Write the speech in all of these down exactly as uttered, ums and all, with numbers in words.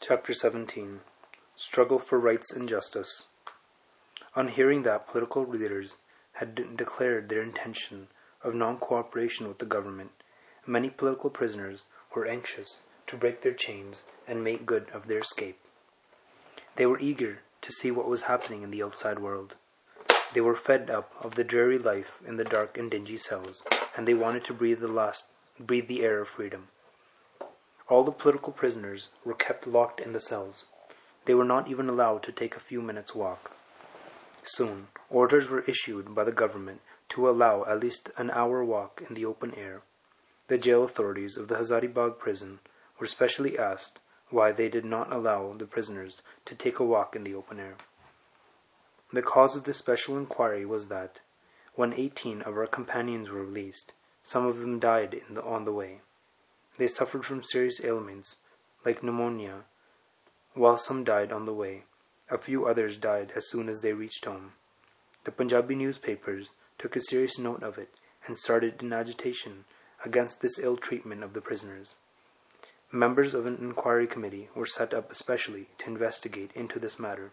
Chapter seventeen. Struggle for Rights and Justice. On hearing that political leaders had de- declared their intention of non-cooperation with the government, many political prisoners were anxious to break their chains and make good of their escape. They were eager to see what was happening in the outside world. They were fed up of the dreary life in the dark and dingy cells, and they wanted to breathe the last, breathe the air of freedom. All the political prisoners were kept locked in the cells. They were not even allowed to take a few minutes' walk. Soon, orders were issued by the government to allow at least an hour walk in the open air. The jail authorities of the Hazaribagh prison were specially asked why they did not allow the prisoners to take a walk in the open air. The cause of this special inquiry was that, when eighteen of our companions were released, some of them died in the, on the way. They suffered from serious ailments, like pneumonia, while some died on the way. A few others died as soon as they reached home. The Punjabi newspapers took a serious note of it and started an agitation against this ill treatment of the prisoners. Members of an inquiry committee were set up especially to investigate into this matter.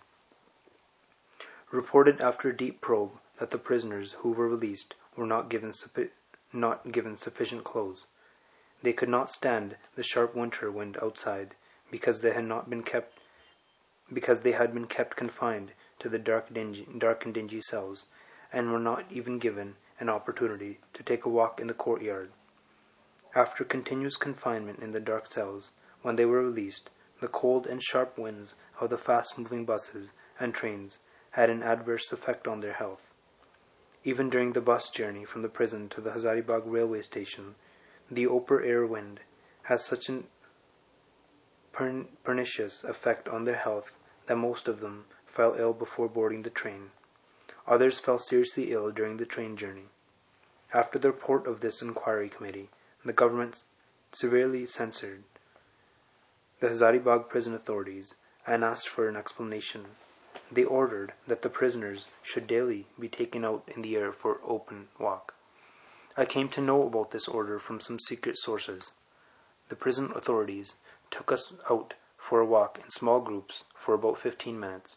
Reported after a deep probe that the prisoners who were released were not given, suppi- not given sufficient clothes. They could not stand the sharp winter wind outside because they had not been kept because they had been kept confined to the dark, dingy, dark and dingy cells, and were not even given an opportunity to take a walk in the courtyard. After continuous confinement in the dark cells, when they were released, the cold and sharp winds of the fast-moving buses and trains had an adverse effect on their health. Even during the bus journey from the prison to the Hazaribagh railway station, the open air wind has such a pern- pernicious effect on their health that most of them fell ill before boarding the train. Others fell seriously ill during the train journey. After the report of this inquiry committee, the government severely censured the Hazaribagh prison authorities and asked for an explanation. They ordered that the prisoners should daily be taken out in the air for an open walk. I came to know about this order from some secret sources. The prison authorities took us out for a walk in small groups for about fifteen minutes.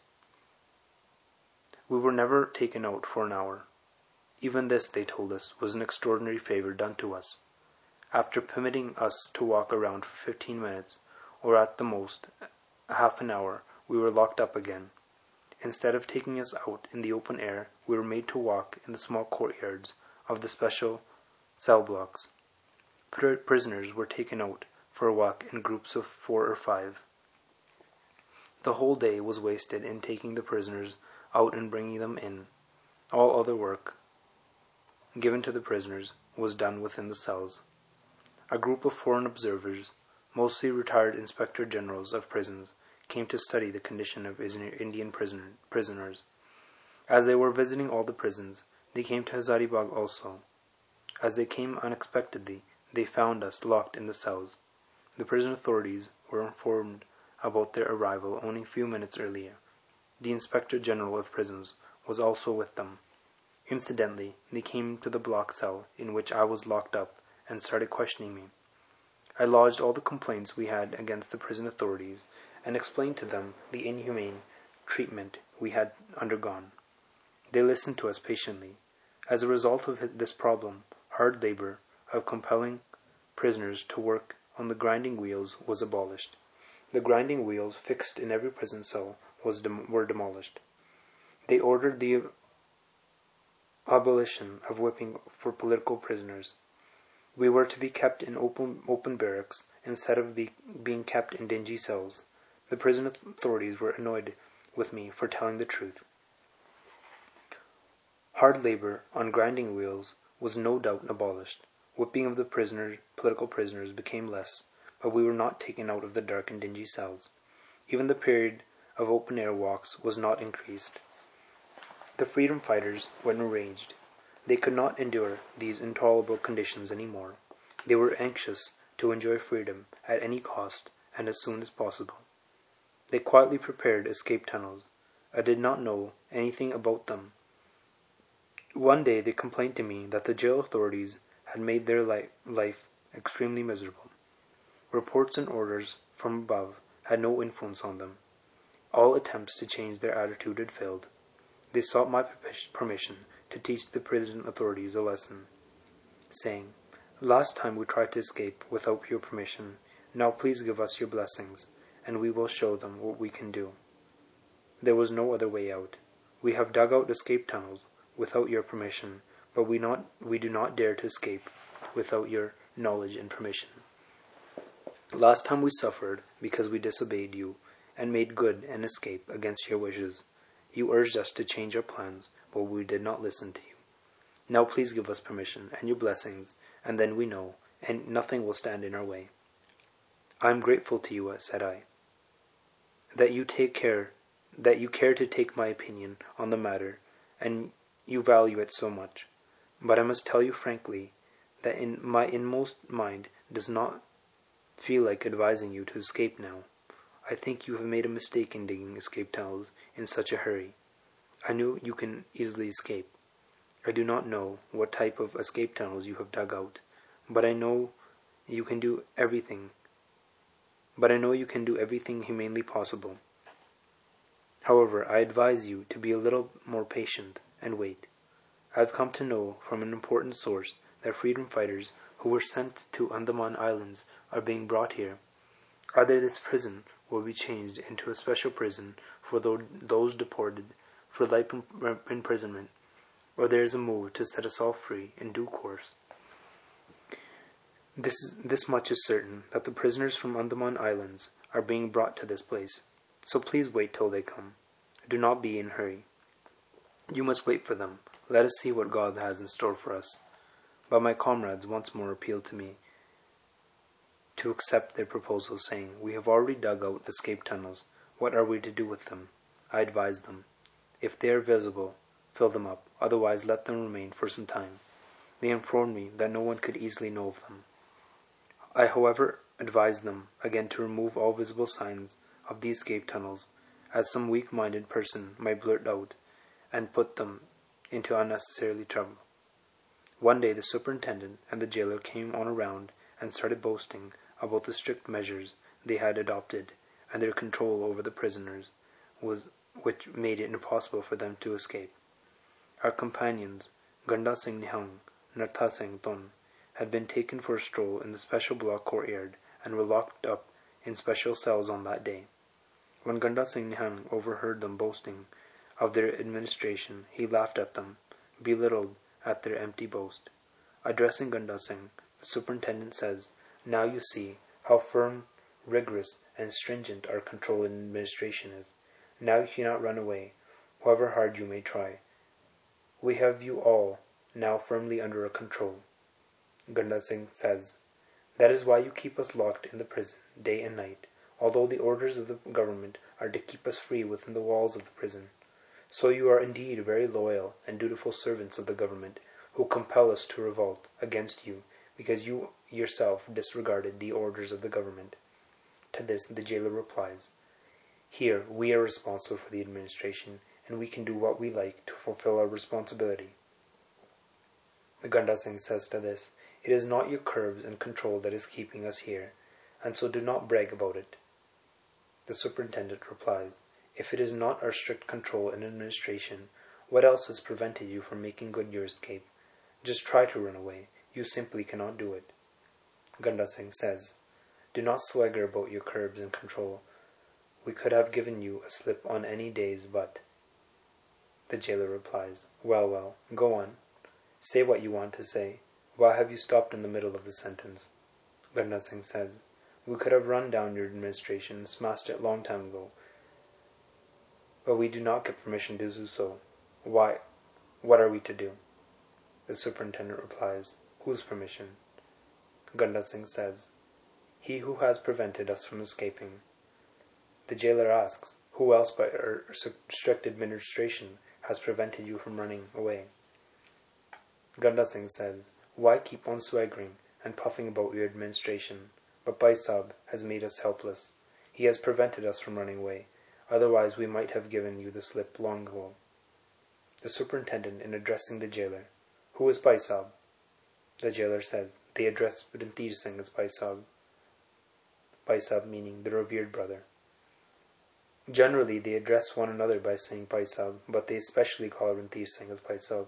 We were never taken out for an hour. Even this, they told us, was an extraordinary favor done to us. After permitting us to walk around for fifteen minutes, or at the most half an hour, we were locked up again. Instead of taking us out in the open air, we were made to walk in the small courtyards of the special cell blocks. Pr- prisoners were taken out for a walk in groups of four or five. The whole day was wasted in taking the prisoners out and bringing them in. All other work given to the prisoners was done within the cells. A group of foreign observers, mostly retired inspector generals of prisons, came to study the condition of Indian prisoner, prisoners. As they were visiting all the prisons, they came to Hazaribagh also. As they came unexpectedly, they found us locked in the cells. The prison authorities were informed about their arrival only a few minutes earlier. The Inspector General of Prisons was also with them. Incidentally, they came to the block cell in which I was locked up and started questioning me. I lodged all the complaints we had against the prison authorities and explained to them the inhumane treatment we had undergone. They listened to us patiently. As a result of this problem, hard labor of compelling prisoners to work on the grinding wheels was abolished. The grinding wheels fixed in every prison cell was dem- were demolished. They ordered the abolition of whipping for political prisoners. We were to be kept in open, open barracks instead of be, being kept in dingy cells. The prison authorities were annoyed with me for telling the truth. Hard labor on grinding wheels was no doubt abolished. Whipping of the prisoners, political prisoners became less, but we were not taken out of the dark and dingy cells. Even the period of open-air walks was not increased. The freedom fighters were enraged. They could not endure these intolerable conditions any more. They were anxious to enjoy freedom at any cost and as soon as possible. They quietly prepared escape tunnels. I did not know anything about them. One day they complained to me that the jail authorities had made their li- life extremely miserable. Reports and orders from above had no influence on them. All attempts to change their attitude had failed. They sought my permission to teach the prison authorities a lesson, saying, "Last time we tried to escape without your permission. Now please give us your blessings, and we will show them what we can do." There was no other way out. We have dug out escape tunnels without your permission, but we not we do not dare to escape without your knowledge and permission. Last time we suffered because we disobeyed you and made good an escape against your wishes. You urged us to change our plans, but we did not listen to you. Now please give us permission and your blessings, and then we know, and nothing will stand in our way. I am grateful to you, said I, that you take care, that you care to take my opinion on the matter, and you value it so much. But I must tell you frankly that in my inmost mind does not feel like advising you to escape now. I think you have made a mistake in digging escape tunnels in such a hurry. I knew you can easily escape. I do not know what type of escape tunnels you have dug out, but I know you can do everything. But I know you can do everything humanely possible. However, I advise you to be a little more patient and wait. I have come to know from an important source that freedom fighters who were sent to Andaman Islands are being brought here. Either this prison will be changed into a special prison for those deported for life imprisonment, or there is a move to set us all free in due course. This, this much is certain, that the prisoners from Andaman Islands are being brought to this place. So please wait till they come. Do not be in a hurry. You must wait for them. Let us see what God has in store for us. But my comrades once more appealed to me to accept their proposal, saying, "We have already dug out escape tunnels. What are we to do with them?" I advised them, "If they are visible, fill them up. Otherwise, let them remain for some time." They informed me that no one could easily know of them. I, however, advised them again to remove all visible signs of the escape tunnels, as some weak-minded person might blurt out, and put them into unnecessary trouble. One day the superintendent and the jailer came on a round and started boasting about the strict measures they had adopted and their control over the prisoners, was, which made it impossible for them to escape. Our companions, Ganda Singh Nihang, Nartha Singh Ton, had been taken for a stroll in the special block courtyard and were locked up in special cells on that day. When Ganda Singh Nihang overheard them boasting of their administration, he laughed at them, belittled at their empty boast. Addressing Ganda Singh, the superintendent says, "Now you see how firm, rigorous, and stringent our control and administration is. Now you cannot run away, however hard you may try. We have you all now firmly under our control." Ganda Singh says, "That is why you keep us locked in the prison day and night, although the orders of the government are to keep us free within the walls of the prison. So you are indeed very loyal and dutiful servants of the government, who compel us to revolt against you because you yourself disregarded the orders of the government." To this the jailer replies, "Here we are responsible for the administration, and we can do what we like to fulfill our responsibility." The Ganda Singh says to this, "It is not your curbs and control that is keeping us here, and so do not brag about it." The superintendent replies, "If it is not our strict control and administration, what else has prevented you from making good your escape? Just try to run away. You simply cannot do it." Ganda Singh says, "Do not swagger about your curbs and control. We could have given you a slip on any days but." The jailer replies, "Well, well, go on. Say what you want to say. Why have you stopped in the middle of the sentence?" Ganda Singh says, "We could have run down your administration and smashed it long time ago, but we do not get permission to do so. Why, what are we to do?" The superintendent replies, "Whose permission?" Ganda Singh says, "He who has prevented us from escaping." The jailer asks, "Who else but our strict administration has prevented you from running away?" Ganda Singh says, "Why keep on swaggering and puffing about your administration? But Bhai Sahib has made us helpless. He has prevented us from running away. Otherwise we might have given you the slip long ago." The superintendent, in addressing the jailer, "Who is Bhai Sahib?" The jailer says, "They address Rantir Singh as Bhai Sahib." Bhai Sahib meaning the revered brother. Generally, they address one another by saying Bhai Sahib, but they especially call Ranveer Singh as Bhai Sahib.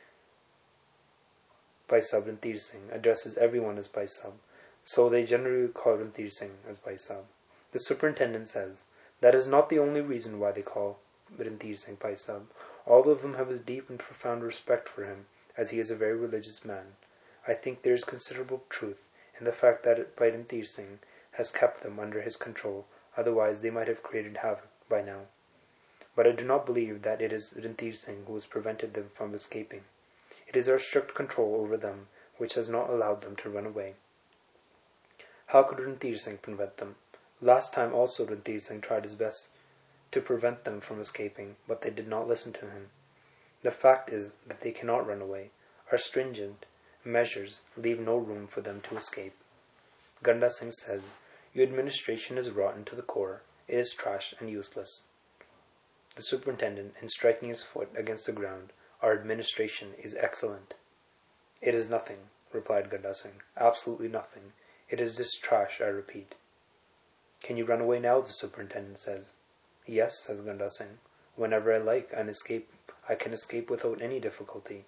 Bhai Sahib Ranveer Singh addresses everyone as Bhai Sahib, so they generally call Ranveer Singh as Bhai Sahib. The superintendent says, that is not the only reason why they call Ranveer Singh Bhai Sahib. All of them have a deep and profound respect for him, as he is a very religious man. I think there is considerable truth in the fact that Bhai Ranveer Singh has kept them under his control, otherwise they might have created havoc by now. But I do not believe that it is Ranveer Singh who has prevented them from escaping. It is our strict control over them which has not allowed them to run away. How could Ranveer Singh prevent them? Last time also Ranveer Singh tried his best to prevent them from escaping, but they did not listen to him. The fact is that they cannot run away. Our stringent measures leave no room for them to escape. Ganda Singh says, your administration is rotten to the core. It is trash and useless. The superintendent, in striking his foot against the ground, our administration is excellent. It is nothing, replied Ganda Singh. Absolutely nothing. It is just trash, I repeat. Can you run away now? The superintendent says. Yes, says Ganda Singh. Whenever I like, and escape, I can escape without any difficulty.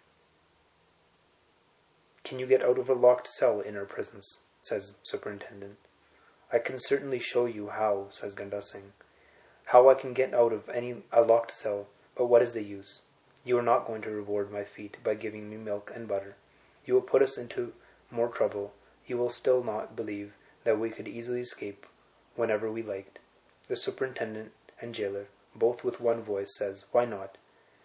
Can you get out of a locked cell in our prisons? Says superintendent. I can certainly show you how, says Ganda Singh. How I can get out of any a locked cell, but what is the use? You are not going to reward my feet by giving me milk and butter. You will put us into more trouble. You will still not believe that we could easily escape whenever we liked. The superintendent and jailer, both with one voice, says, why not?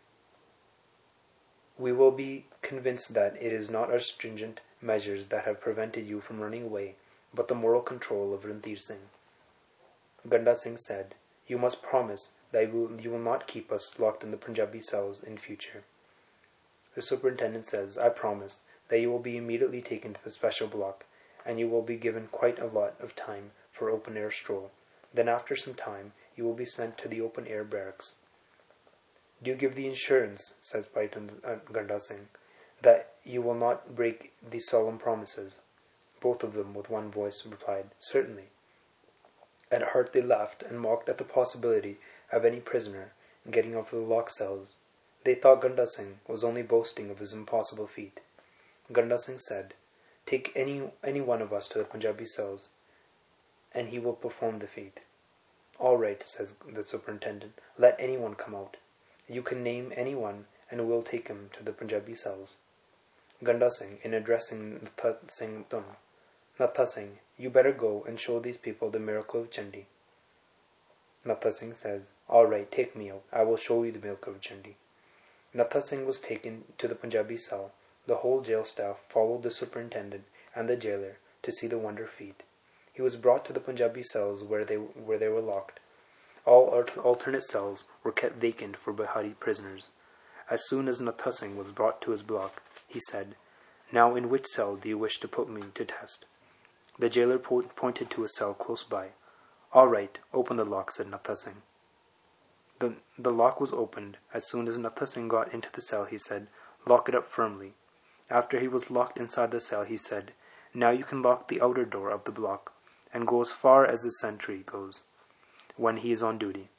We will be convinced that it is not our stringent measures that have prevented you from running away, but the moral control of Ranveer Singh. Ganda Singh said, you must promise that you will, you will not keep us locked in the Punjabi cells in future. The superintendent says, I promise that you will be immediately taken to the special block, and you will be given quite a lot of time for open-air stroll. Then after some time, you will be sent to the open-air barracks. Do you give the insurance, says Bhai Ganda Singh, that you will not break these solemn promises? Both of them with one voice replied, certainly. At heart they laughed and mocked at the possibility of any prisoner getting out of the locked cells. They thought Ganda Singh was only boasting of his impossible feat. Ganda Singh said, take any, any one of us to the Punjabi cells, and he will perform the feat. All right, says the superintendent, let anyone come out. You can name anyone, and we'll take him to the Punjabi cells. Ganda Singh, in addressing Natha Singh Tum, Natha Singh, you better go and show these people the miracle of Chandi. Natha Singh says, all right, take me out. I will show you the miracle of Chandi. Natha Singh was taken to the Punjabi cell. The whole jail staff followed the superintendent and the jailer to see the wonder feat. He was brought to the Punjabi cells where they where they were locked. All alternate cells were kept vacant for Bihari prisoners. As soon as Natha Singh was brought to his block, he said, now in which cell do you wish to put me to test? The jailer po- pointed to a cell close by. All right, open the lock, said Natha Singh. The, the lock was opened. As soon as Natha Singh got into the cell, he said, lock it up firmly. After he was locked inside the cell, he said, now you can lock the outer door of the block and go as far as the sentry goes when he is on duty.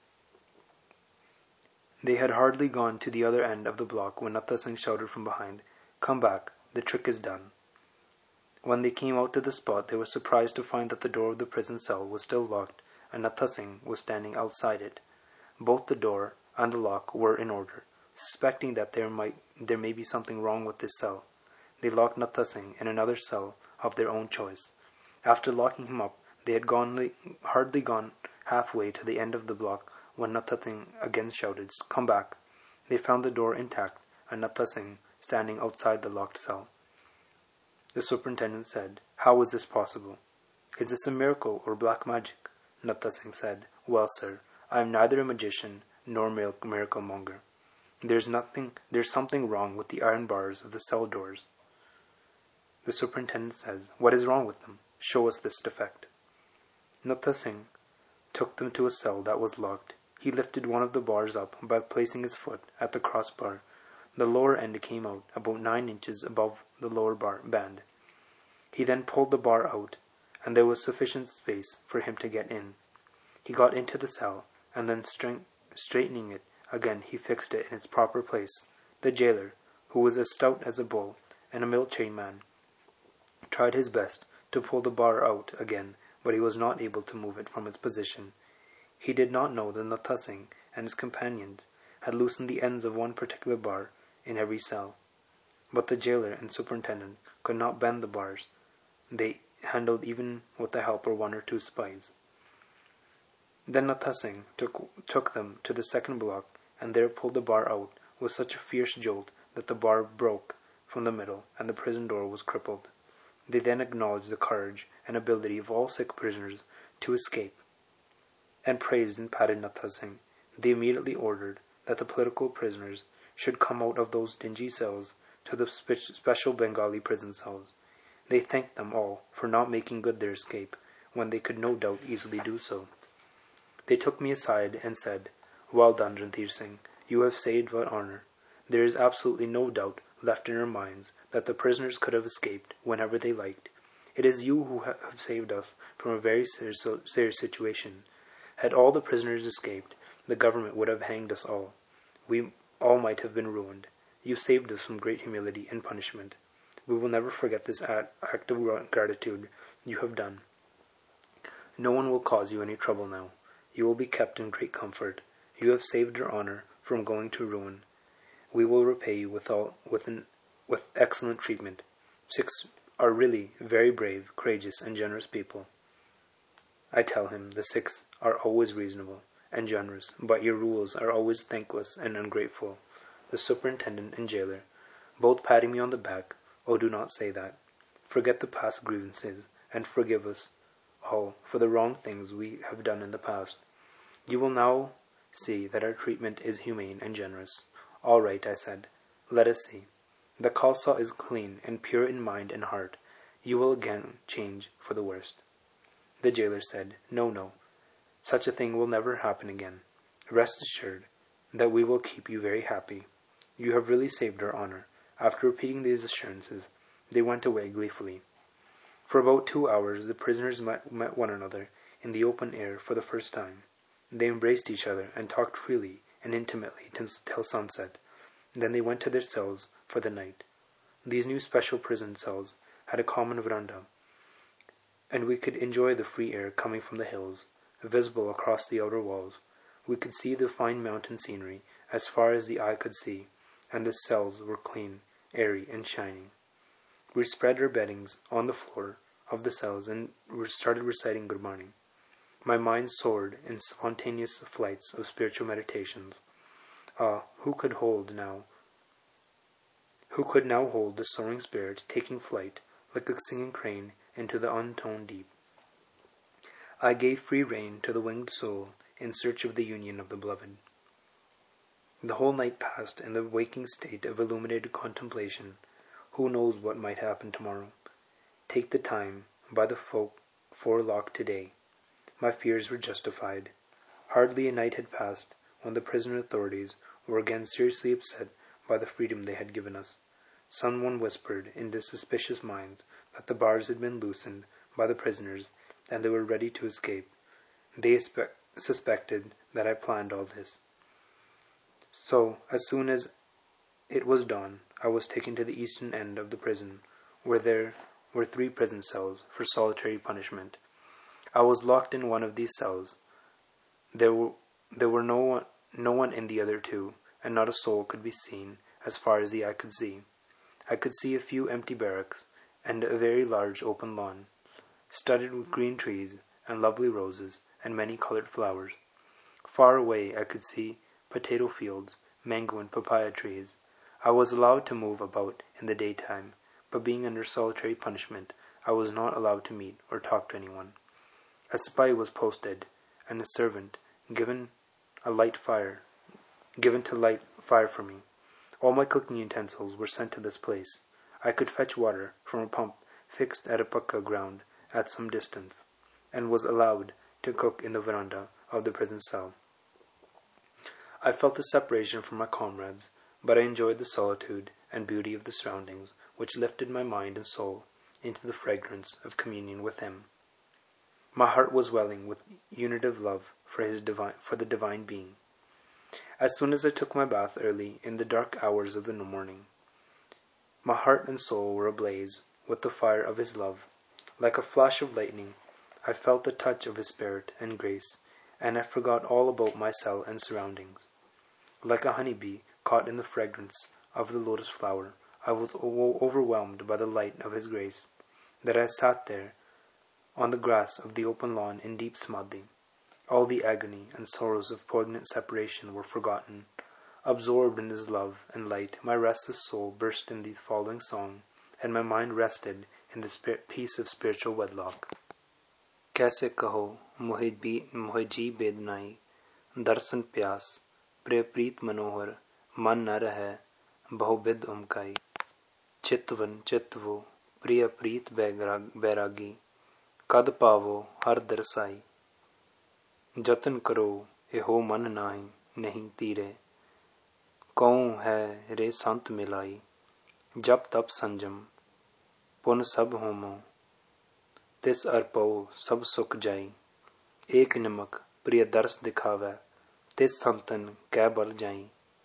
They had hardly gone to the other end of the block when Natha Singh shouted from behind, come back, the trick is done. When they came out to the spot, they were surprised to find that the door of the prison cell was still locked, and Natha Singh was standing outside it. Both the door and the lock were in order. Suspecting that there might there may be something wrong with this cell, they locked Natha Singh in another cell of their own choice. After locking him up, they had gone hardly gone halfway to the end of the block when Natha Singh again shouted, come back. They found the door intact, and Natha Singh standing outside the locked cell. The superintendent said, how is this possible? Is this a miracle or black magic? Natha Singh said, well, sir, I am neither a magician nor a miracle monger. There's nothing, there's something wrong with the iron bars of the cell doors. The superintendent says, what is wrong with them? Show us this defect. Natha Singh took them to a cell that was locked. He lifted one of the bars up by placing his foot at the crossbar. The lower end came out about nine inches above the lower bar band. He then pulled the bar out, and there was sufficient space for him to get in. He got into the cell, and then strength, straightening it again, he fixed it in its proper place. The jailer, who was as stout as a bull and a military man, tried his best to pull the bar out again, but he was not able to move it from its position. He did not know that Nathasing and his companions had loosened the ends of one particular bar in every cell. But the jailer and superintendent could not bend the bars. They handled even with the help of one or two spies. Then Nathasing took, took them to the second block, and there pulled the bar out with such a fierce jolt that the bar broke from the middle, and the prison door was crippled. They then acknowledged the courage and ability of all six prisoners to escape, and praised and patted Nathasing. They immediately ordered that the political prisoners should come out of those dingy cells to the spe- special Bengali prison cells. They thanked them all for not making good their escape, when they could no doubt easily do so. They took me aside and said, "Well done, Ranthir Singh. You have saved our honor. There is absolutely no doubt left in our minds that the prisoners could have escaped whenever they liked. It is you who have saved us from a very serious, serious situation. Had all the prisoners escaped, the government would have hanged us all. We all might have been ruined. You saved us from great humility and punishment. We will never forget this act of gratitude you have done. No one will cause you any trouble now. You will be kept in great comfort. You have saved our honor from going to ruin. We will repay you with all with an, with excellent treatment. Six are really very brave, courageous, and generous people." I tell him the six are always reasonable and generous, but your rules are always thankless and ungrateful. The superintendent and jailer, both patting me on the back, "Oh, do not say that. Forget the past grievances, and forgive us all for the wrong things we have done in the past. You will now see that our treatment is humane and generous." "All right," I said. "Let us see. The Khalsa is clean and pure in mind and heart. You will again change for the worst." The jailer said, "No, no. Such a thing will never happen again. Rest assured that we will keep you very happy. You have really saved our honor." After repeating these assurances, they went away gleefully. For about two hours the prisoners met, met one another in the open air for the first time. They embraced each other and talked freely and intimately till sunset. Then they went to their cells for the night. These new special prison cells had a common veranda, and we could enjoy the free air coming from the hills, visible across the outer walls. We could see the fine mountain scenery as far as the eye could see, and the cells were clean, airy, and shining. We spread our beddings on the floor of the cells and started reciting Gurbani. My mind soared in spontaneous flights of spiritual meditations. Ah, who could hold now? Who could now hold the soaring spirit taking flight like a singing crane into the untoned deep? I gave free rein to the winged soul in search of the union of the beloved. The whole night passed in the waking state of illuminated contemplation. Who knows what might happen tomorrow? Take the time by the forelock today. My fears were justified. Hardly a night had passed when the prison authorities were again seriously upset by the freedom they had given us. Someone whispered in their suspicious minds that the bars had been loosened by the prisoners and they were ready to escape. They spe- suspected that I planned all this. So, as soon as it was dawn, I was taken to the eastern end of the prison, where there were three prison cells for solitary punishment. I was locked in one of these cells. There were, there were no one, no one in the other two, and not a soul could be seen as far as the eye could see. I could see a few empty barracks, and a very large open lawn, studded with green trees and lovely roses and many-colored flowers. Far away I could see potato fields, mango and papaya trees. I was allowed to move about in the daytime, but being under solitary punishment, I was not allowed to meet or talk to anyone. A spy was posted, and a servant given a light fire, given to light fire for me. All my cooking utensils were sent to this place. I could fetch water from a pump fixed at a pukka ground at some distance, and was allowed to cook in the veranda of the prison cell. I felt a separation from my comrades, but I enjoyed the solitude and beauty of the surroundings, which lifted my mind and soul into the fragrance of communion with him. My heart was welling with unitive love for his divine, for the divine being. As soon as I took my bath early in the dark hours of the morning, my heart and soul were ablaze with the fire of his love. Like a flash of lightning, I felt the touch of his spirit and grace, and I forgot all about my cell and surroundings. Like a honey bee caught in the fragrance of the lotus flower, I was o- overwhelmed by the light of his grace, that I sat there on the grass of the open lawn in deep samadhi. All the agony and sorrows of poignant separation were forgotten. Absorbed in his love and light, my restless soul burst in the following song, and my mind rested in the spir- peace of spiritual wedlock. कैसे कहो मोहे B मोहे जी बेदनाई दर्शन प्यास प्रिय प्रीत मनोहर मन न रहे बहुबिद उमकाई चितवन चितवो प्रिय प्रीत बैराग बैरागी कद पावो हर दरसाई जतन करो एहो मन नाही नहीं तीरे कौं है रे संत मिलाई जप तप संजम पुन सब होमो तिस अरपो सब सुख जाई एक निमक प्रिय दर्श दिखावै तिस संतन कै बल जाई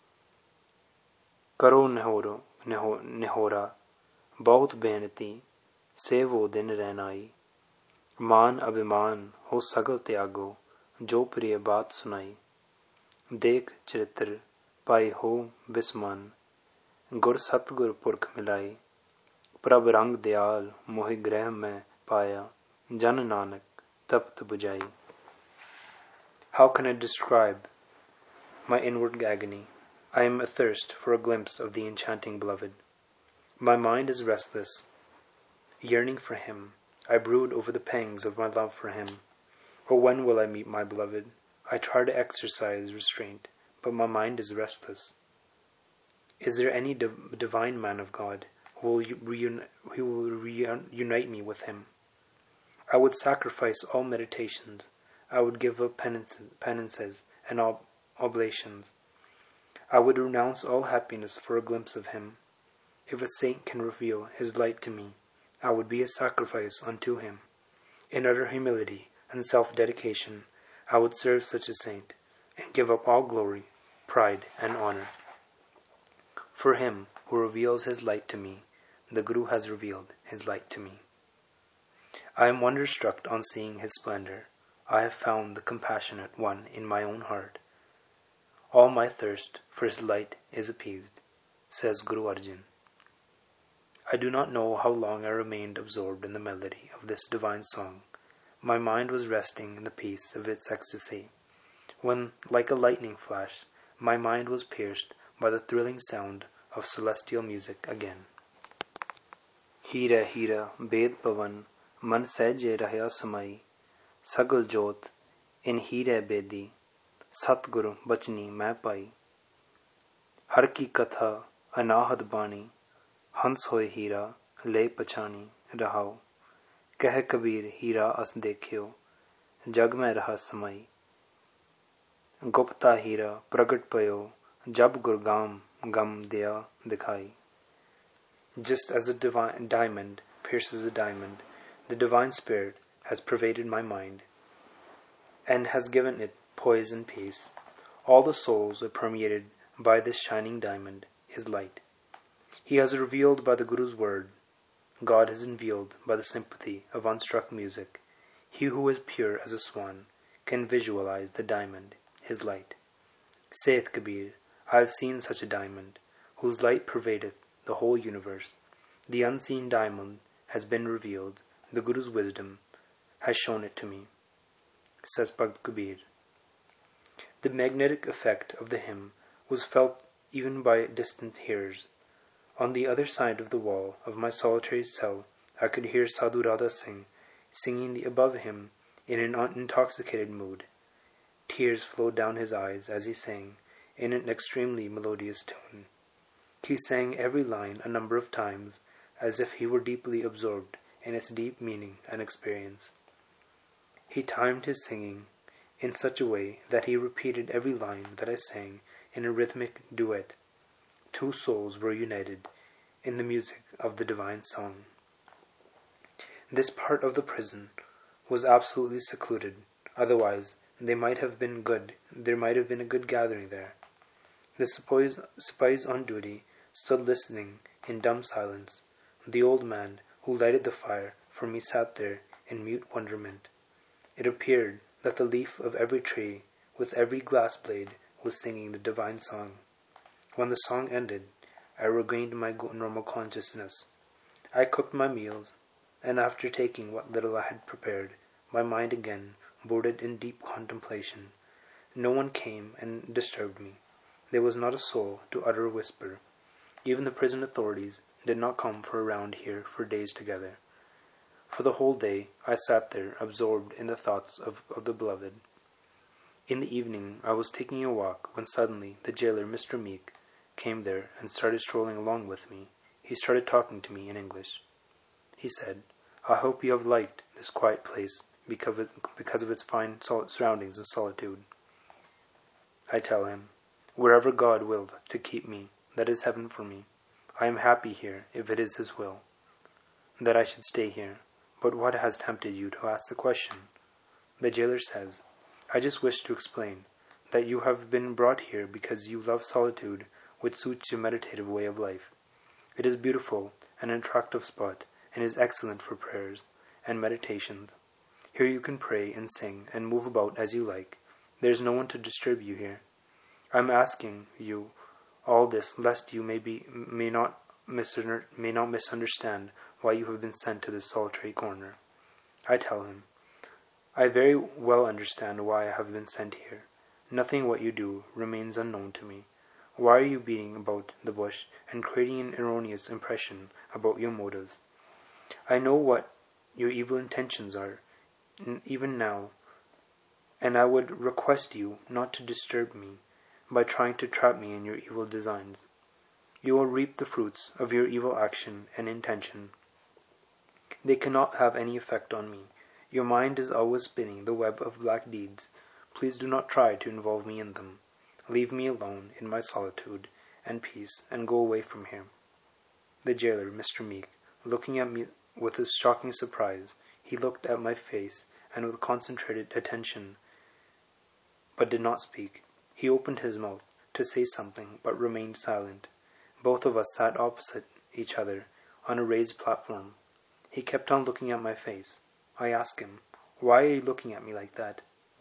करो निहोरो निहो निहोरा बहुत बेनती से वो दिन रहनाई मान अभिमान हो सगल त्यागो जो प्रिय बात सुनाई देख चरित्र पाई हो बिस्मान गुर सतगुर पुरख मिलाई प्रभ रंग दयाल मोहि ग्रह में पाया जन नानक तप्त बुझाई. How can I describe my inward agony? I am athirst for a glimpse of the enchanting beloved. My mind is restless, yearning for him. I brood over the pangs of my love for him. Oh, when will I meet my beloved? I try to exercise restraint, but my mind is restless. Is there any div- divine man of God who will, reun- who will reunite me with him? I would sacrifice all meditations. I would give up penances, penances and ob- oblations. I would renounce all happiness for a glimpse of him. If a saint can reveal his light to me, I would be a sacrifice unto him. In utter humility and self-dedication, I would serve such a saint and give up all glory, pride, and honor. For him who reveals his light to me, the Guru has revealed his light to me. I am wonderstruck on seeing his splendor. I have found the compassionate one in my own heart. All my thirst for his light is appeased, says Guru Arjan. I do not know how long I remained absorbed in the melody of this divine song. My mind was resting in the peace of its ecstasy, when, like a lightning flash, my mind was pierced by the thrilling sound of celestial music again. Hira hira bed pavan man sehje rahya samai sagal jot in hire bedi satguru bachni मैं पाई हर की कथा अनाहद बाणी हंस होए हीरा ले पछानी रहाओ कह कबीर हीरा अस देखियो जग में रहा समाई गुप्ता हीरा प्रगट पयो जब गुरगाम गम दिया दिखाई. Just as a divine diamond pierces a diamond, the divine spirit has pervaded my mind and has given it poise and peace. All the souls are permeated by this shining diamond, his light. He has revealed by the Guru's word. God has unveiled by the sympathy of unstruck music. He who is pure as a swan can visualize the diamond, his light. Saith Kabir, I have seen such a diamond, whose light pervadeth the whole universe. The unseen diamond has been revealed. The Guru's wisdom has shown it to me, says Bhagat Kabir. The magnetic effect of the hymn was felt even by distant hearers. On the other side of the wall of my solitary cell, I could hear Sadhu Radha Singh singing the above hymn in an intoxicated mood. Tears flowed down his eyes as he sang, in an extremely melodious tone. He sang every line a number of times, as if he were deeply absorbed in its deep meaning and experience. He timed his singing in such a way that he repeated every line that I sang in a rhythmic duet. Two souls were united in the music of the divine song. This part of the prison was absolutely secluded. Otherwise, they might have been good. There might have been a good gathering there. The spies, spies on duty stood listening in dumb silence. The old man who lighted the fire for me sat there in mute wonderment. It appeared that the leaf of every tree, with every glass blade, was singing the divine song. When the song ended, I regained my normal consciousness. I cooked my meals, and after taking what little I had prepared, my mind again boarded in deep contemplation. No one came and disturbed me. There was not a soul to utter a whisper. Even the prison authorities did not come for a round here for days together. For the whole day I sat there absorbed in the thoughts of, of the beloved. In the evening I was taking a walk when suddenly the jailer, Mister Meek, came there and started strolling along with me. He started talking to me in English. He said, "I hope you have liked this quiet place because of, it, because of its fine sol- surroundings and solitude." I tell him, "Wherever God willed to keep me, that is heaven for me. I am happy here if it is His will that I should stay here. But what has tempted you to ask the question?" The jailer says, "I just wish to explain that you have been brought here because you love solitude, which suits your meditative way of life. It is beautiful and an attractive spot, and is excellent for prayers and meditations. Here you can pray and sing and move about as you like. There is no one to disturb you here. I am asking you all this lest you may be may not misunder, may not misunderstand why you have been sent to this solitary corner." I tell him, "I very well understand why I have been sent here. Nothing what you do remains unknown to me. Why are you beating about the bush and creating an erroneous impression about your motives? I know what your evil intentions are, even now, and I would request you not to disturb me by trying to trap me in your evil designs. You will reap the fruits of your evil action and intention. They cannot have any effect on me. Your mind is always spinning the web of black deeds. Please do not try to involve me in them. Leave me alone in my solitude and peace, and go away from here." The jailer, Mister Meek, looking at me with a shocking surprise, he looked at my face and with concentrated attention, but did not speak. He opened his mouth to say something, but remained silent. Both of us sat opposite each other on a raised platform. He kept on looking at my face. I asked him, "Why are you looking at me like that?"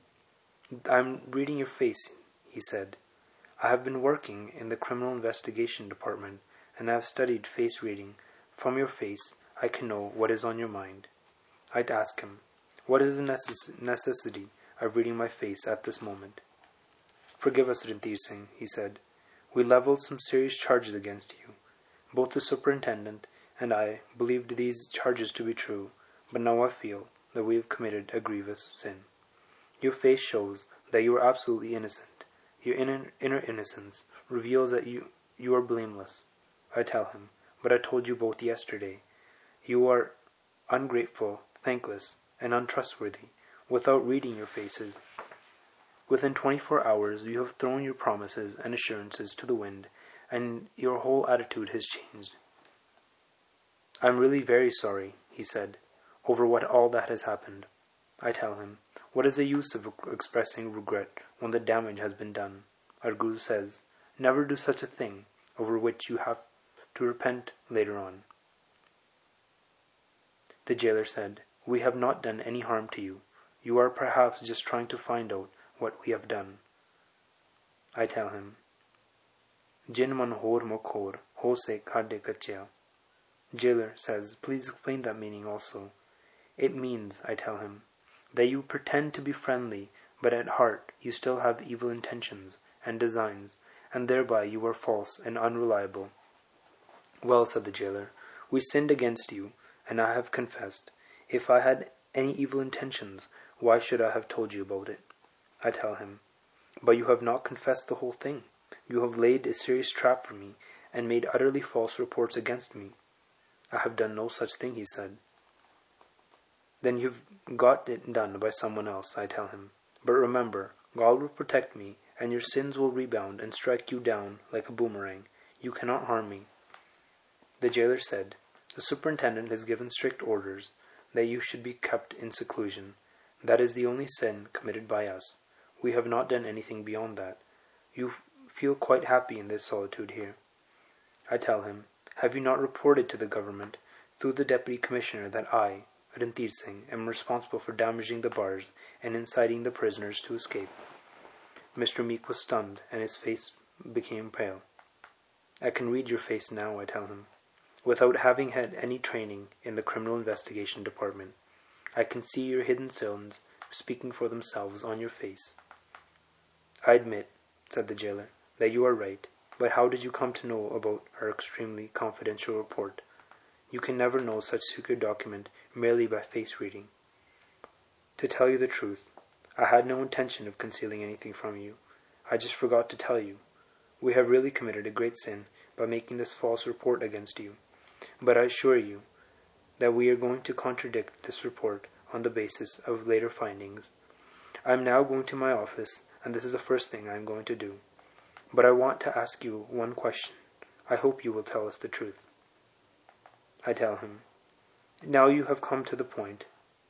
"I am reading your face," he said. "I have been working in the criminal investigation department, and I have studied face reading. From your face, I can know what is on your mind." I'd ask him, "What is the necess- necessity of reading my face at this moment?" "Forgive us, Rantir Singh," he said. "We leveled some serious charges against you. Both the superintendent and I believed these charges to be true, but now I feel that we have committed a grievous sin. Your face shows that you are absolutely innocent. Your inner, inner innocence reveals that you, you are blameless." I tell him, "But I told you both yesterday. You are ungrateful, thankless, and untrustworthy, without reading your faces. Within twenty-four hours you have thrown your promises and assurances to the wind, and your whole attitude has changed." "I am really very sorry," he said, "over what all that has happened." I tell him, "What is the use of expressing regret when the damage has been done? Our Guru says, never do such a thing over which you have to repent later on." The jailer said, "We have not done any harm to you. You are perhaps just trying to find out what we have done." I tell him, "Jin man hor mokhor, ho se khade kachya." Jailer says, "Please explain that meaning also." "It means," I tell him, "that you pretend to be friendly, but at heart you still have evil intentions and designs, and thereby you are false and unreliable." "Well," said the jailer, "we sinned against you, and I have confessed. If I had any evil intentions, why should I have told you about it?" I tell him, "But you have not confessed the whole thing. You have laid a serious trap for me, and made utterly false reports against me." "I have done no such thing," he said. "Then you've got it done by someone else," I tell him. "But remember, God will protect me, and your sins will rebound and strike you down like a boomerang. You cannot harm me." The jailer said, "The superintendent has given strict orders that you should be kept in seclusion. That is the only sin committed by us. We have not done anything beyond that. You f- feel quite happy in this solitude here. I tell him, have you not reported to the government, through the Deputy Commissioner, that I, Ranthir Singh, am responsible for damaging the bars and inciting the prisoners to escape? Mister Meek was stunned, and his face became pale. I can read your face now, I tell him, without having had any training in the Criminal Investigation Department. I can see your hidden sins speaking for themselves on your face. I admit, said the jailer, that you are right, but how did you come to know about our extremely confidential report? You can never know such secret document merely by face reading. To tell you the truth, I had no intention of concealing anything from you. I just forgot to tell you. We have really committed a great sin by making this false report against you. But I assure you that we are going to contradict this report on the basis of later findings. I am now going to my office, and this is the first thing I am going to do. But I want to ask you one question. I hope you will tell us the truth. I tell him, now you have come to the point.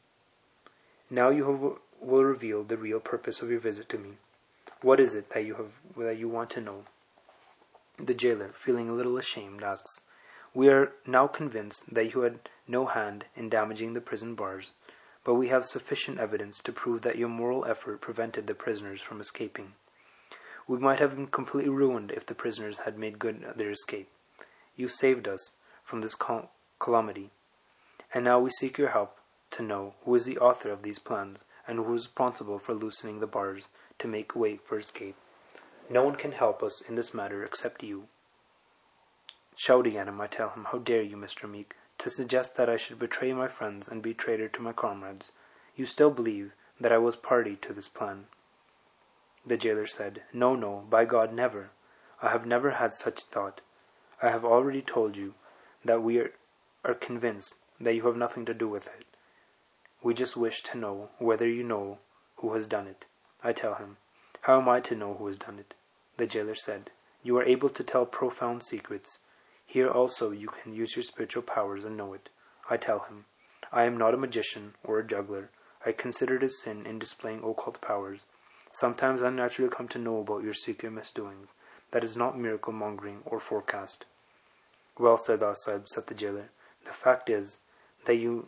Now you have, will reveal the real purpose of your visit to me. What is it that you have that you want to know? The jailer, feeling a little ashamed, asks, we are now convinced that you had no hand in damaging the prison bars, but we have sufficient evidence to prove that your moral effort prevented the prisoners from escaping. We might have been completely ruined if the prisoners had made good their escape. You saved us from this cal- calamity, and now we seek your help to know who is the author of these plans and who is responsible for loosening the bars to make way for escape. No one can help us in this matter except you. Shouting at him, I tell him, how dare you, Mister Meek, to suggest that I should betray my friends and be traitor to my comrades? You still believe that I was party to this plan. The jailer said, no, no, by God, never. I have never had such thought. I have already told you that we are, are convinced that you have nothing to do with it. We just wish to know whether you know who has done it. I tell him, how am I to know who has done it? The jailer said, you are able to tell profound secrets. Here also you can use your spiritual powers and know it. I tell him, I am not a magician or a juggler. I consider it a sin in displaying occult powers. Sometimes I naturally come to know about your secret misdoings. That is not miracle mongering or forecast. Well, Sardar Sahib, said the jailer, the fact is that you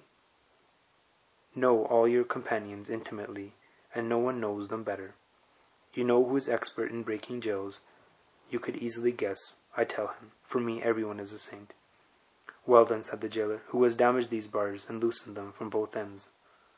know all your companions intimately, and no one knows them better. You know who is expert in breaking jails. You could easily guess. I tell him, for me everyone is a saint. Well then, said the jailer, who has damaged these bars and loosened them from both ends?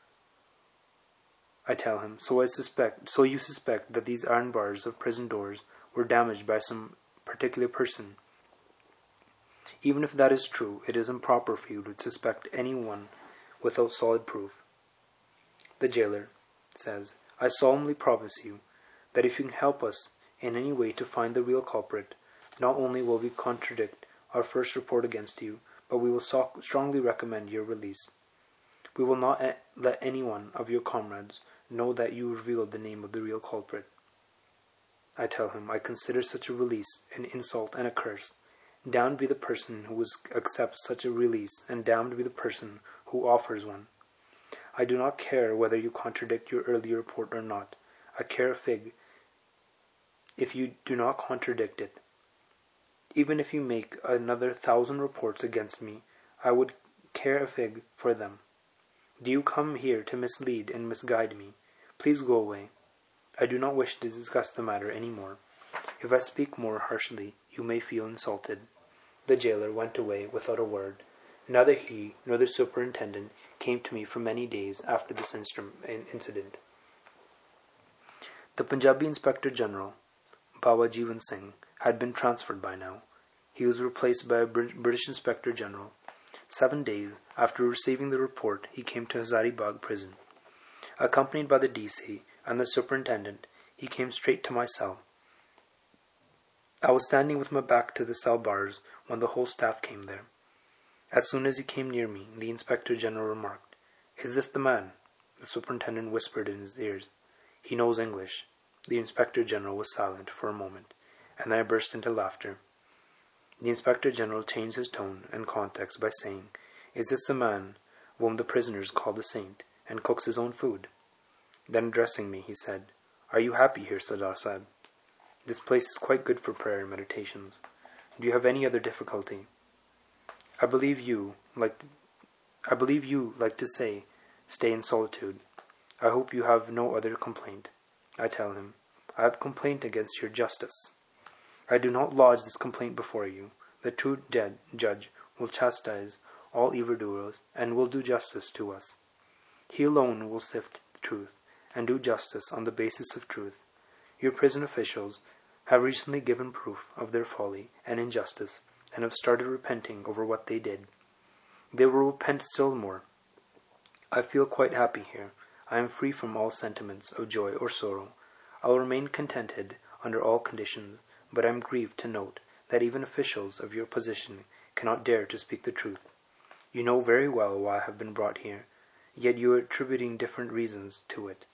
I tell him, so I suspect, so you suspect that these iron bars of prison doors were damaged by some particular person. Even if that is true, it is improper for you to suspect anyone without solid proof. The jailer says, I solemnly promise you that if you can help us in any way to find the real culprit, not only will we contradict our first report against you, but we will so- strongly recommend your release. We will not a- let any one of your comrades know that you revealed the name of the real culprit. I tell him, I consider such a release an insult and a curse. Damned be the person who accepts such a release, and damned be the person who offers one. I do not care whether you contradict your earlier report or not. I care a fig if you do not contradict it. Even if you make another thousand reports against me, I would care a fig for them. Do you come here to mislead and misguide me? Please go away. I do not wish to discuss the matter any more. If I speak more harshly, you may feel insulted. The jailer went away without a word. Neither he nor the superintendent came to me for many days after this incident. The Punjabi Inspector General, Baba Jeevan Singh, had been transferred by now. He was replaced by a British Inspector General. Seven days after receiving the report, he came to Hazaribagh prison. Accompanied by the D C and the superintendent, he came straight to my cell. I was standing with my back to the cell bars when the whole staff came there. As soon as he came near me, the Inspector General remarked, "Is this the man?" The superintendent whispered in his ears, "He knows English." The Inspector General was silent for a moment, and then I burst into laughter. The Inspector General changed his tone and context by saying, "Is this a man whom the prisoners called a saint, and cooks his own food. Then addressing me, he said, "Are you happy here, Sardar Sahib? This place is quite good for prayer and meditations. Do you have any other difficulty? I believe you, like I believe you like to say, stay in solitude. I hope you have no other complaint." I tell him, "I have a complaint against your justice. I do not lodge this complaint before you. The true judge will chastise all evildoers and will do justice to us. He alone will sift the truth and do justice on the basis of truth. Your prison officials have recently given proof of their folly and injustice and have started repenting over what they did. They will repent still more. I feel quite happy here. I am free from all sentiments of joy or sorrow. I will remain contented under all conditions, but I am grieved to note that even officials of your position cannot dare to speak the truth. You know very well why I have been brought here, yet you are attributing different reasons to it.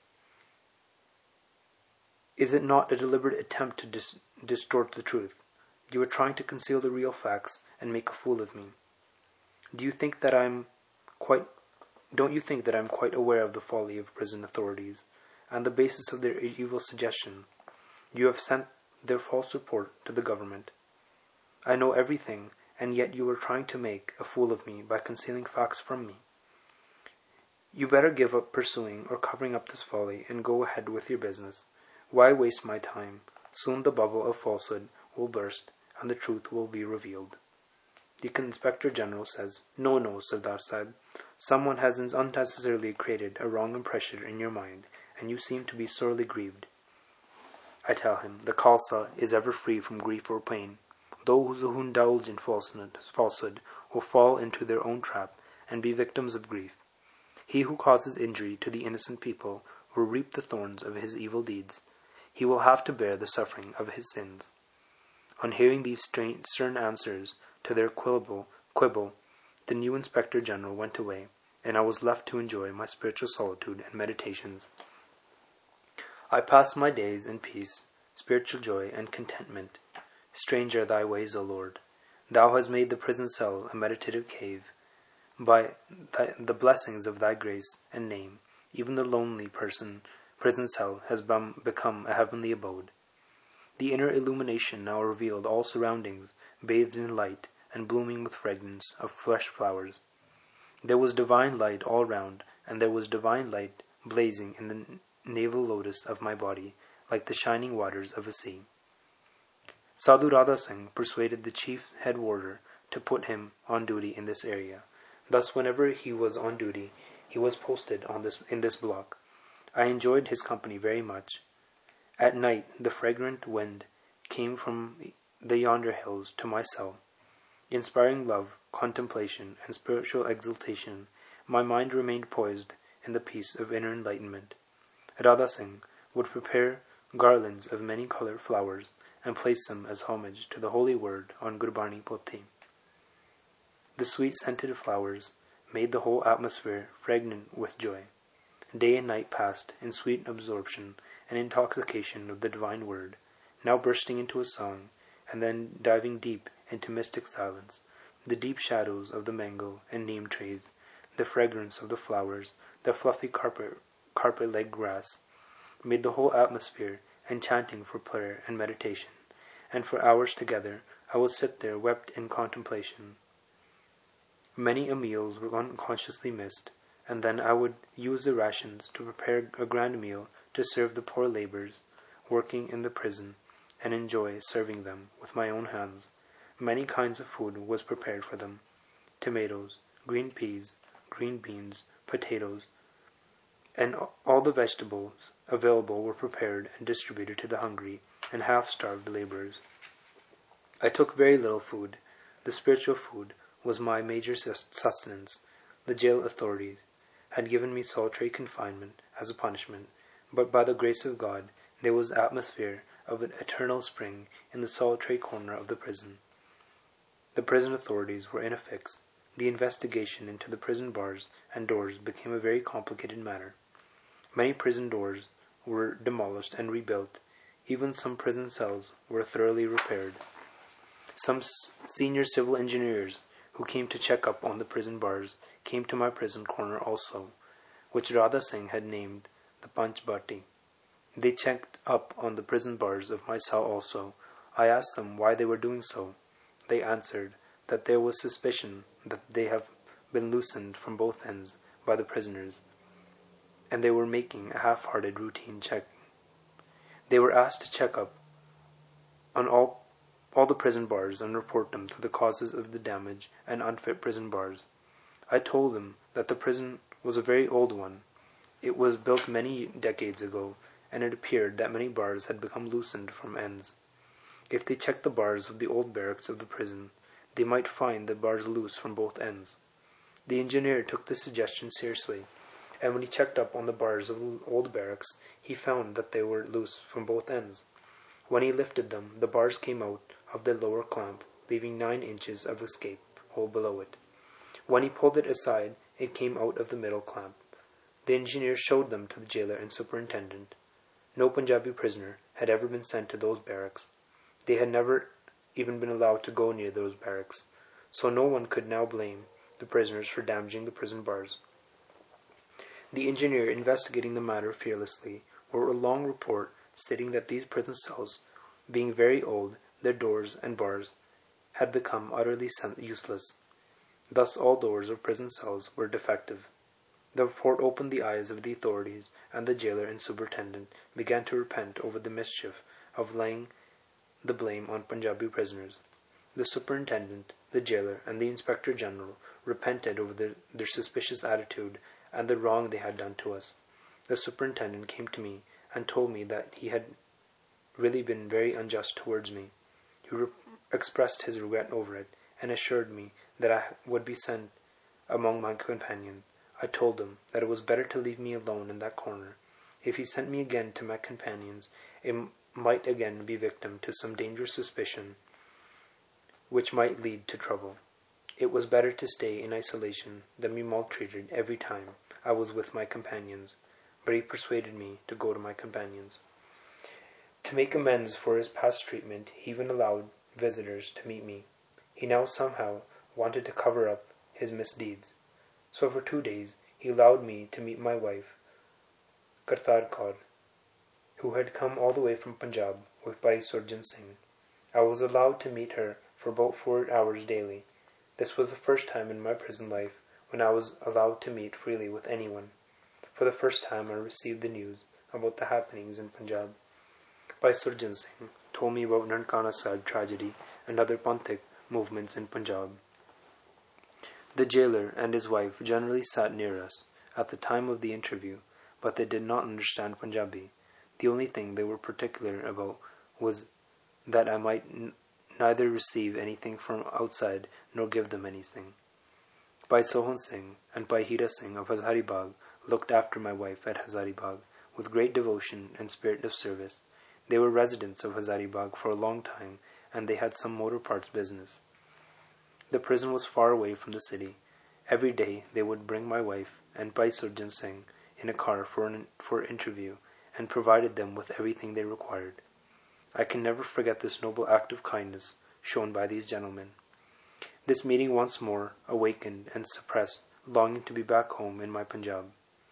Is it not a deliberate attempt to dis- distort the truth? You are trying to conceal the real facts and make a fool of me. Do you think that I am quite Don't you think that I am quite aware of the folly of prison authorities, and the basis of their evil suggestion? You have sent their false report to the government. I know everything, and yet you are trying to make a fool of me by concealing facts from me. You better give up pursuing or covering up this folly and go ahead with your business. Why waste my time? Soon the bubble of falsehood will burst, and the truth will be revealed." The Inspector General says, "No, no, Sardar Sahib. Someone has unnecessarily created a wrong impression in your mind, and you seem to be sorely grieved." I tell him, "The Khalsa is ever free from grief or pain. Those who indulge in falsehood will fall into their own trap and be victims of grief. He who causes injury to the innocent people will reap the thorns of his evil deeds. He will have to bear the suffering of his sins." On hearing these stern answers to their quibble, quibble, the new Inspector General went away, and I was left to enjoy my spiritual solitude and meditations. I passed my days in peace, spiritual joy, and contentment. Strange are thy ways, O Lord. Thou hast made the prison cell a meditative cave. By thy, the blessings of thy grace and name, even the lonely person prison cell has become a heavenly abode. The inner illumination now revealed all surroundings, bathed in light and blooming with fragrance of fresh flowers. There was divine light all round, and there was divine light blazing in the navel lotus of my body, like the shining waters of a sea. Sadhu Radha Singh persuaded the chief head warder to put him on duty in this area. Thus, whenever he was on duty, he was posted on this in this block. I enjoyed his company very much. At night, the fragrant wind came from the yonder hills to my cell. Inspiring love, contemplation, and spiritual exaltation, my mind remained poised in the peace of inner enlightenment. Radha Singh would prepare garlands of many-colored flowers and place them as homage to the holy word on Gurbani Pothi. The sweet-scented flowers made the whole atmosphere fragrant with joy. Day and night passed in sweet absorption and intoxication of the divine word, now bursting into a song, and then diving deep into mystic silence. The deep shadows of the mango and neem trees, the fragrance of the flowers, the fluffy carpet, carpet-like grass, made the whole atmosphere enchanting for prayer and meditation, and for hours together I would sit there wept in contemplation. Many a meals were unconsciously missed, and then I would use the rations to prepare a grand meal to serve the poor laborers working in the prison, and enjoy serving them with my own hands. Many kinds of food was prepared for them: tomatoes, green peas, green beans, potatoes, and all the vegetables available were prepared and distributed to the hungry and half-starved laborers. I took very little food. The spiritual food was my major sustenance. The jail authorities had given me solitary confinement as a punishment, but by the grace of God there was atmosphere of an eternal spring in the solitary corner of the prison. The prison authorities were in a fix. The investigation into the prison bars and doors became a very complicated matter. Many prison doors were demolished and rebuilt. Even some prison cells were thoroughly repaired. Some senior civil engineers who came to check up on the prison bars, came to my prison corner also, which Radha Singh had named the Panch Bhati. They checked up on the prison bars of my cell also. I asked them why they were doing so. They answered that there was suspicion that they have been loosened from both ends by the prisoners, and they were making a half-hearted routine check. They were asked to check up on all all the prison bars and report them to the causes of the damage and unfit prison bars. I told them that the prison was a very old one. It was built many decades ago, and it appeared that many bars had become loosened from ends. If they checked the bars of the old barracks of the prison, they might find the bars loose from both ends. The engineer took the suggestion seriously, and when he checked up on the bars of the old barracks, he found that they were loose from both ends. When he lifted them, the bars came out of the lower clamp, leaving nine inches of escape hole below it. When he pulled it aside, it came out of the middle clamp. The engineer showed them to the jailer and superintendent. No Punjabi prisoner had ever been sent to those barracks. They had never even been allowed to go near those barracks, so no one could now blame the prisoners for damaging the prison bars. The engineer, investigating the matter fearlessly, wrote a long report stating that these prison cells, being very old, their doors and bars had become utterly useless. Thus all doors of prison cells were defective. The report opened the eyes of the authorities, and the jailer and superintendent began to repent over the mischief of laying the blame on Punjabi prisoners. The superintendent, the jailer, and the inspector general repented over their, their suspicious attitude and the wrong they had done to us. The superintendent came to me and told me that he had really been very unjust towards me. He re- expressed his regret over it, and assured me that I would be sent among my companions. I told him that it was better to leave me alone in that corner. If he sent me again to my companions, it might again be victim to some dangerous suspicion which might lead to trouble. It was better to stay in isolation than be maltreated every time I was with my companions, but he persuaded me to go to my companions. To make amends for his past treatment, he even allowed visitors to meet me. He now somehow wanted to cover up his misdeeds. So for two days he allowed me to meet my wife, Kartar Kaur, who had come all the way from Punjab with Bhai Surjan Singh. I was allowed to meet her for about four hours daily. This was the first time in my prison life when I was allowed to meet freely with anyone. For the first time I received the news about the happenings in Punjab. Bhai Surjan Singh told me about Nankana Sahib tragedy and other Panthic movements in Punjab. The jailer and his wife generally sat near us at the time of the interview, but they did not understand Punjabi. The only thing they were particular about was that I might n- neither receive anything from outside nor give them anything. Bhai Sohan Singh and Bhai Hira Singh of Hazaribagh looked after my wife at Hazaribagh with great devotion and spirit of service. They were residents of Hazaribagh for a long time, and they had some motor parts business. The prison was far away from the city. Every day they would bring my wife and Bhai Surjan Singh in a car for an for interview, and provided them with everything they required. I can never forget this noble act of kindness shown by these gentlemen. This meeting once more awakened and suppressed longing to be back home in my Punjab.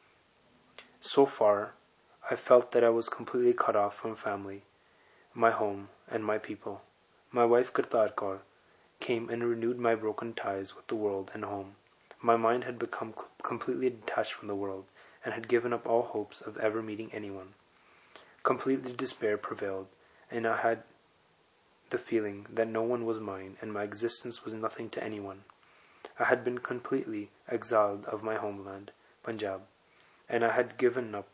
So far, I felt that I was completely cut off from family, my home, and my people. My wife Kartar Kaur came and renewed my broken ties with the world and home. My mind had become completely detached from the world, and had given up all hopes of ever meeting anyone. Completely despair prevailed, and I had the feeling that no one was mine, and my existence was nothing to anyone. I had been completely exiled of my homeland, Punjab, and I had given up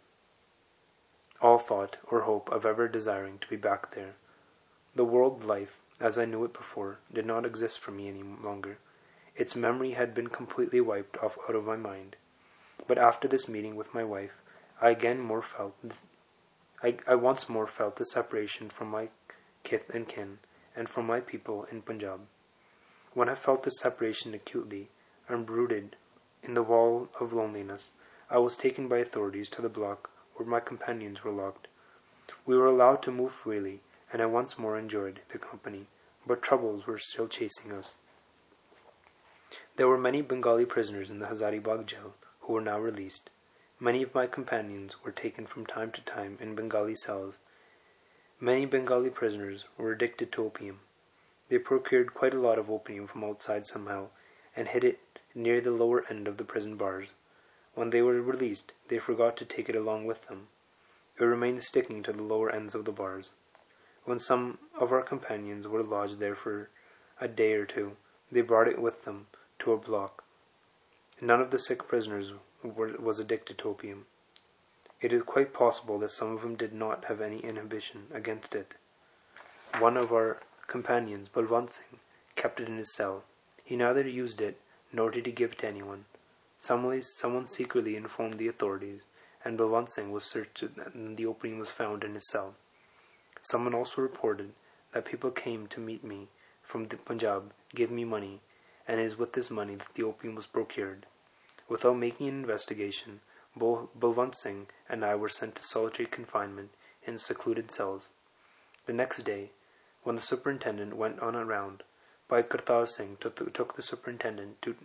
all thought or hope of ever desiring to be back there. The world life, as I knew it before, did not exist for me any longer. Its memory had been completely wiped off out of my mind. But after this meeting with my wife, I again more felt, I, I once more felt the separation from my kith and kin, and from my people in Punjab. When I felt this separation acutely, and brooded in the wall of loneliness, I was taken by authorities to the block where my companions were locked. We were allowed to move freely, and I once more enjoyed their company, but troubles were still chasing us. There were many Bengali prisoners in the Hazaribagh jail who were now released. Many of my companions were taken from time to time in Bengali cells. Many Bengali prisoners were addicted to opium. They procured quite a lot of opium from outside somehow, and hid it near the lower end of the prison bars. When they were released, they forgot to take it along with them. It remained sticking to the lower ends of the bars. When some of our companions were lodged there for a day or two, they brought it with them to our block. None of the sick prisoners were, was addicted to opium. It is quite possible that some of them did not have any inhibition against it. One of our companions, Balwant Singh, kept it in his cell. He neither used it nor did he give it to anyone. Someone, someone secretly informed the authorities, and Balwant Singh was searched and the opium was found in his cell. Someone also reported that people came to meet me from the Punjab, gave me money, and it is with this money that the opium was procured. Without making an investigation, Balwant Singh and I were sent to solitary confinement in secluded cells. The next day, when the superintendent went on a round, Bhai Kartar Singh took the, took the superintendent to,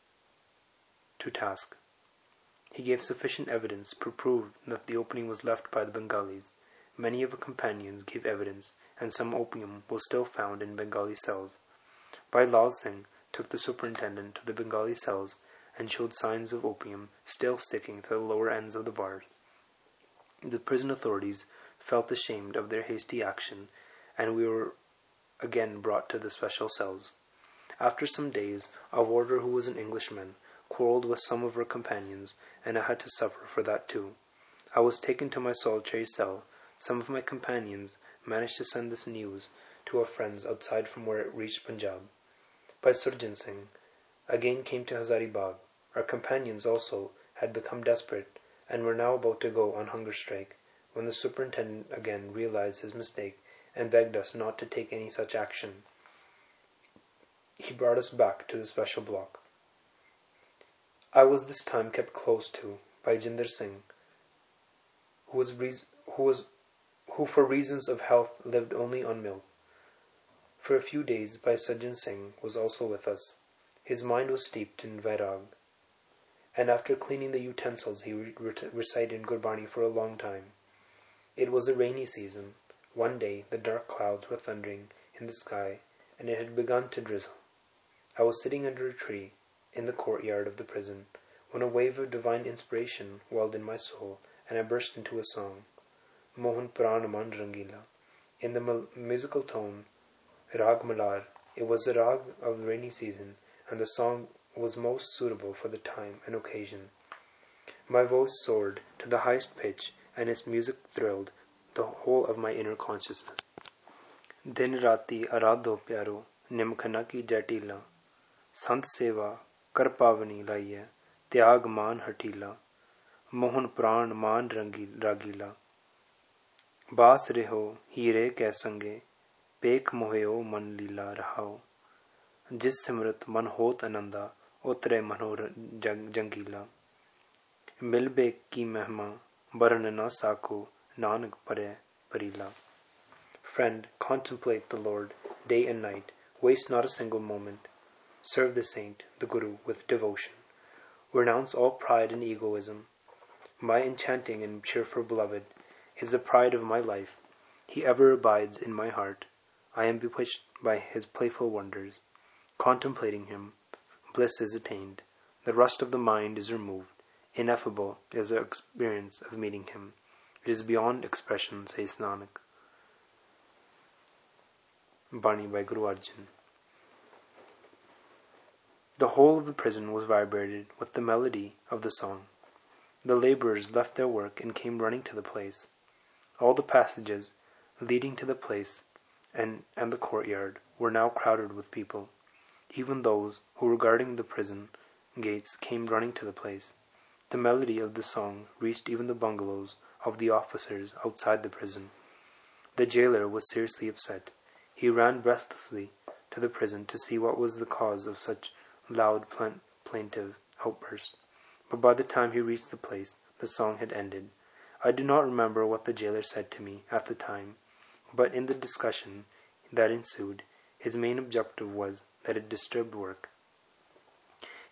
to task. He gave sufficient evidence to prove that the opium was left by the Bengalis. Many of our companions gave evidence, and some opium was still found in Bengali cells. Bhai Lal Singh took the superintendent to the Bengali cells and showed signs of opium still sticking to the lower ends of the bars. The prison authorities felt ashamed of their hasty action, and we were again brought to the special cells. After some days, a warder who was an Englishman quarrelled with some of our companions, and I had to suffer for that too. I was taken to my solitary cell. Some of my companions managed to send this news to our friends outside from where it reached Punjab. Bhai Surjan Singh again came to Hazaribagh. Our companions also had become desperate, and were now about to go on hunger strike, when the superintendent again realized his mistake and begged us not to take any such action. He brought us back to the special block. I was this time kept close to by Jinder Singh, who was, who was who for reasons of health lived only on milk. For a few days Bhai Sajjan Singh was also with us. His mind was steeped in Vairag, and after cleaning the utensils he re- recited Gurbani for a long time. It was a rainy season. One day the dark clouds were thundering in the sky, and it had begun to drizzle. I was sitting under a tree in the courtyard of the prison, when a wave of divine inspiration welled in my soul, and I burst into a song, Mohan Pran Man Rangila, in the mu- musical tone Rag Malar. It was a rag of the rainy season, and the song was most suitable for the time and occasion. My voice soared to the highest pitch, and its music thrilled the whole of my inner consciousness. Din rati arado pyaro nimkhana ki jatila, Sant seva kar pavani laiye, tyag man hatila, mohan pran man ragila, बास रेहो हीरे कै संगे पेख मोहयो मन लीला रहाओ जिस सिमरत मन होत आनंदा उतरे मनो जंगीला मिल बेक की महिमा बरन न साको नानक परे परीला. Friend, contemplate the Lord day and night. Waste not a single moment. Serve the saint, the Guru, with devotion. Renounce all pride and egoism. My enchanting and cheerful beloved is the pride of my life. He ever abides in my heart. I am bewitched by his playful wonders. Contemplating him, bliss is attained. The rust of the mind is removed. Ineffable is the experience of meeting him. It is beyond expression, says Nanak. Bani by Guru Arjan. The whole of the prison was vibrated with the melody of the song. The laborers left their work and came running to the place. All the passages leading to the place and, and the courtyard were now crowded with people. Even those who were guarding the prison gates came running to the place. The melody of the song reached even the bungalows of the officers outside the prison. The jailer was seriously upset. He ran breathlessly to the prison to see what was the cause of such loud plaint- plaintive outburst. But by the time he reached the place, the song had ended. I do not remember what the jailer said to me at the time, but in the discussion that ensued, his main objective was that it disturbed work.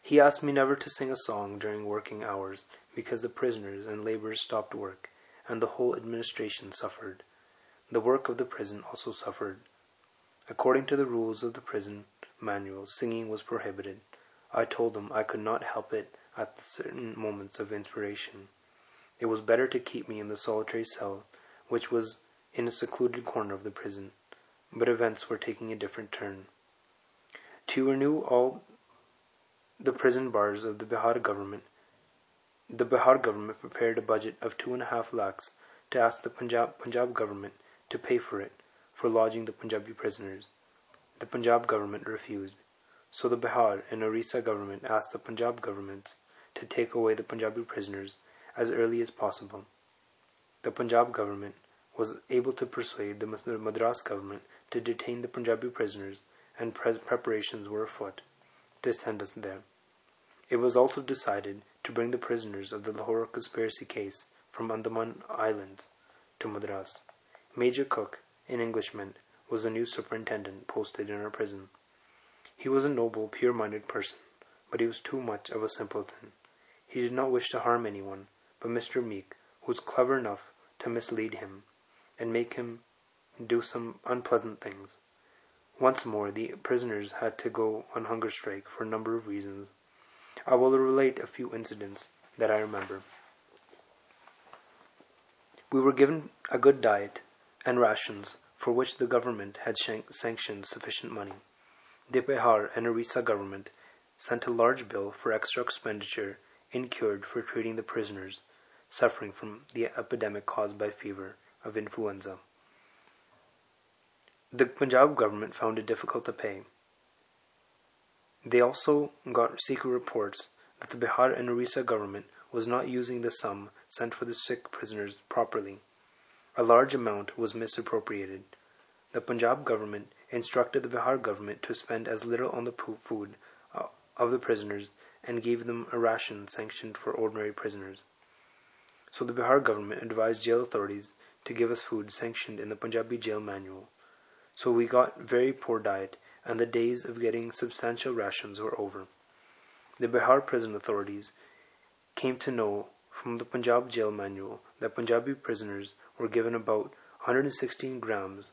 He asked me never to sing a song during working hours because the prisoners and laborers stopped work, and the whole administration suffered. The work of the prison also suffered. According to the rules of the prison manual, singing was prohibited. I told him I could not help it at certain moments of inspiration. It was better to keep me in the solitary cell, which was in a secluded corner of the prison. But events were taking a different turn. To renew all the prison bars of the Bihar government, the Bihar government prepared a budget of two and a half lakhs to ask the Punjab, Punjab government to pay for it, for lodging the Punjabi prisoners. The Punjab government refused. So the Bihar and Orissa government asked the Punjab government to take away the Punjabi prisoners as early as possible. The Punjab government was able to persuade the Madras government to detain the Punjabi prisoners, and pre- preparations were afoot to send us there. It was also decided to bring the prisoners of the Lahore conspiracy case from Andaman Islands to Madras. Major Cook, an Englishman, was the new superintendent posted in our prison. He was a noble, pure-minded person, but he was too much of a simpleton. He did not wish to harm anyone, but Mister Meek, who was clever enough to mislead him and make him do some unpleasant things. Once more, the prisoners had to go on hunger strike for a number of reasons. I will relate a few incidents that I remember. We were given a good diet and rations, for which the government had sanctioned sufficient money. The Bihar and Orissa government sent a large bill for extra expenditure incurred for treating the prisoners suffering from the epidemic caused by fever of influenza. The Punjab government found it difficult to pay. They also got secret reports that the Bihar and Orissa government was not using the sum sent for the sick prisoners properly. A large amount was misappropriated. The Punjab government instructed the Bihar government to spend as little on the food of the prisoners and gave them a ration sanctioned for ordinary prisoners. So the Bihar government advised jail authorities to give us food sanctioned in the Punjabi jail manual. So we got very poor diet, and the days of getting substantial rations were over. The Bihar prison authorities came to know from the Punjab jail manual that Punjabi prisoners were given about one hundred sixteen grams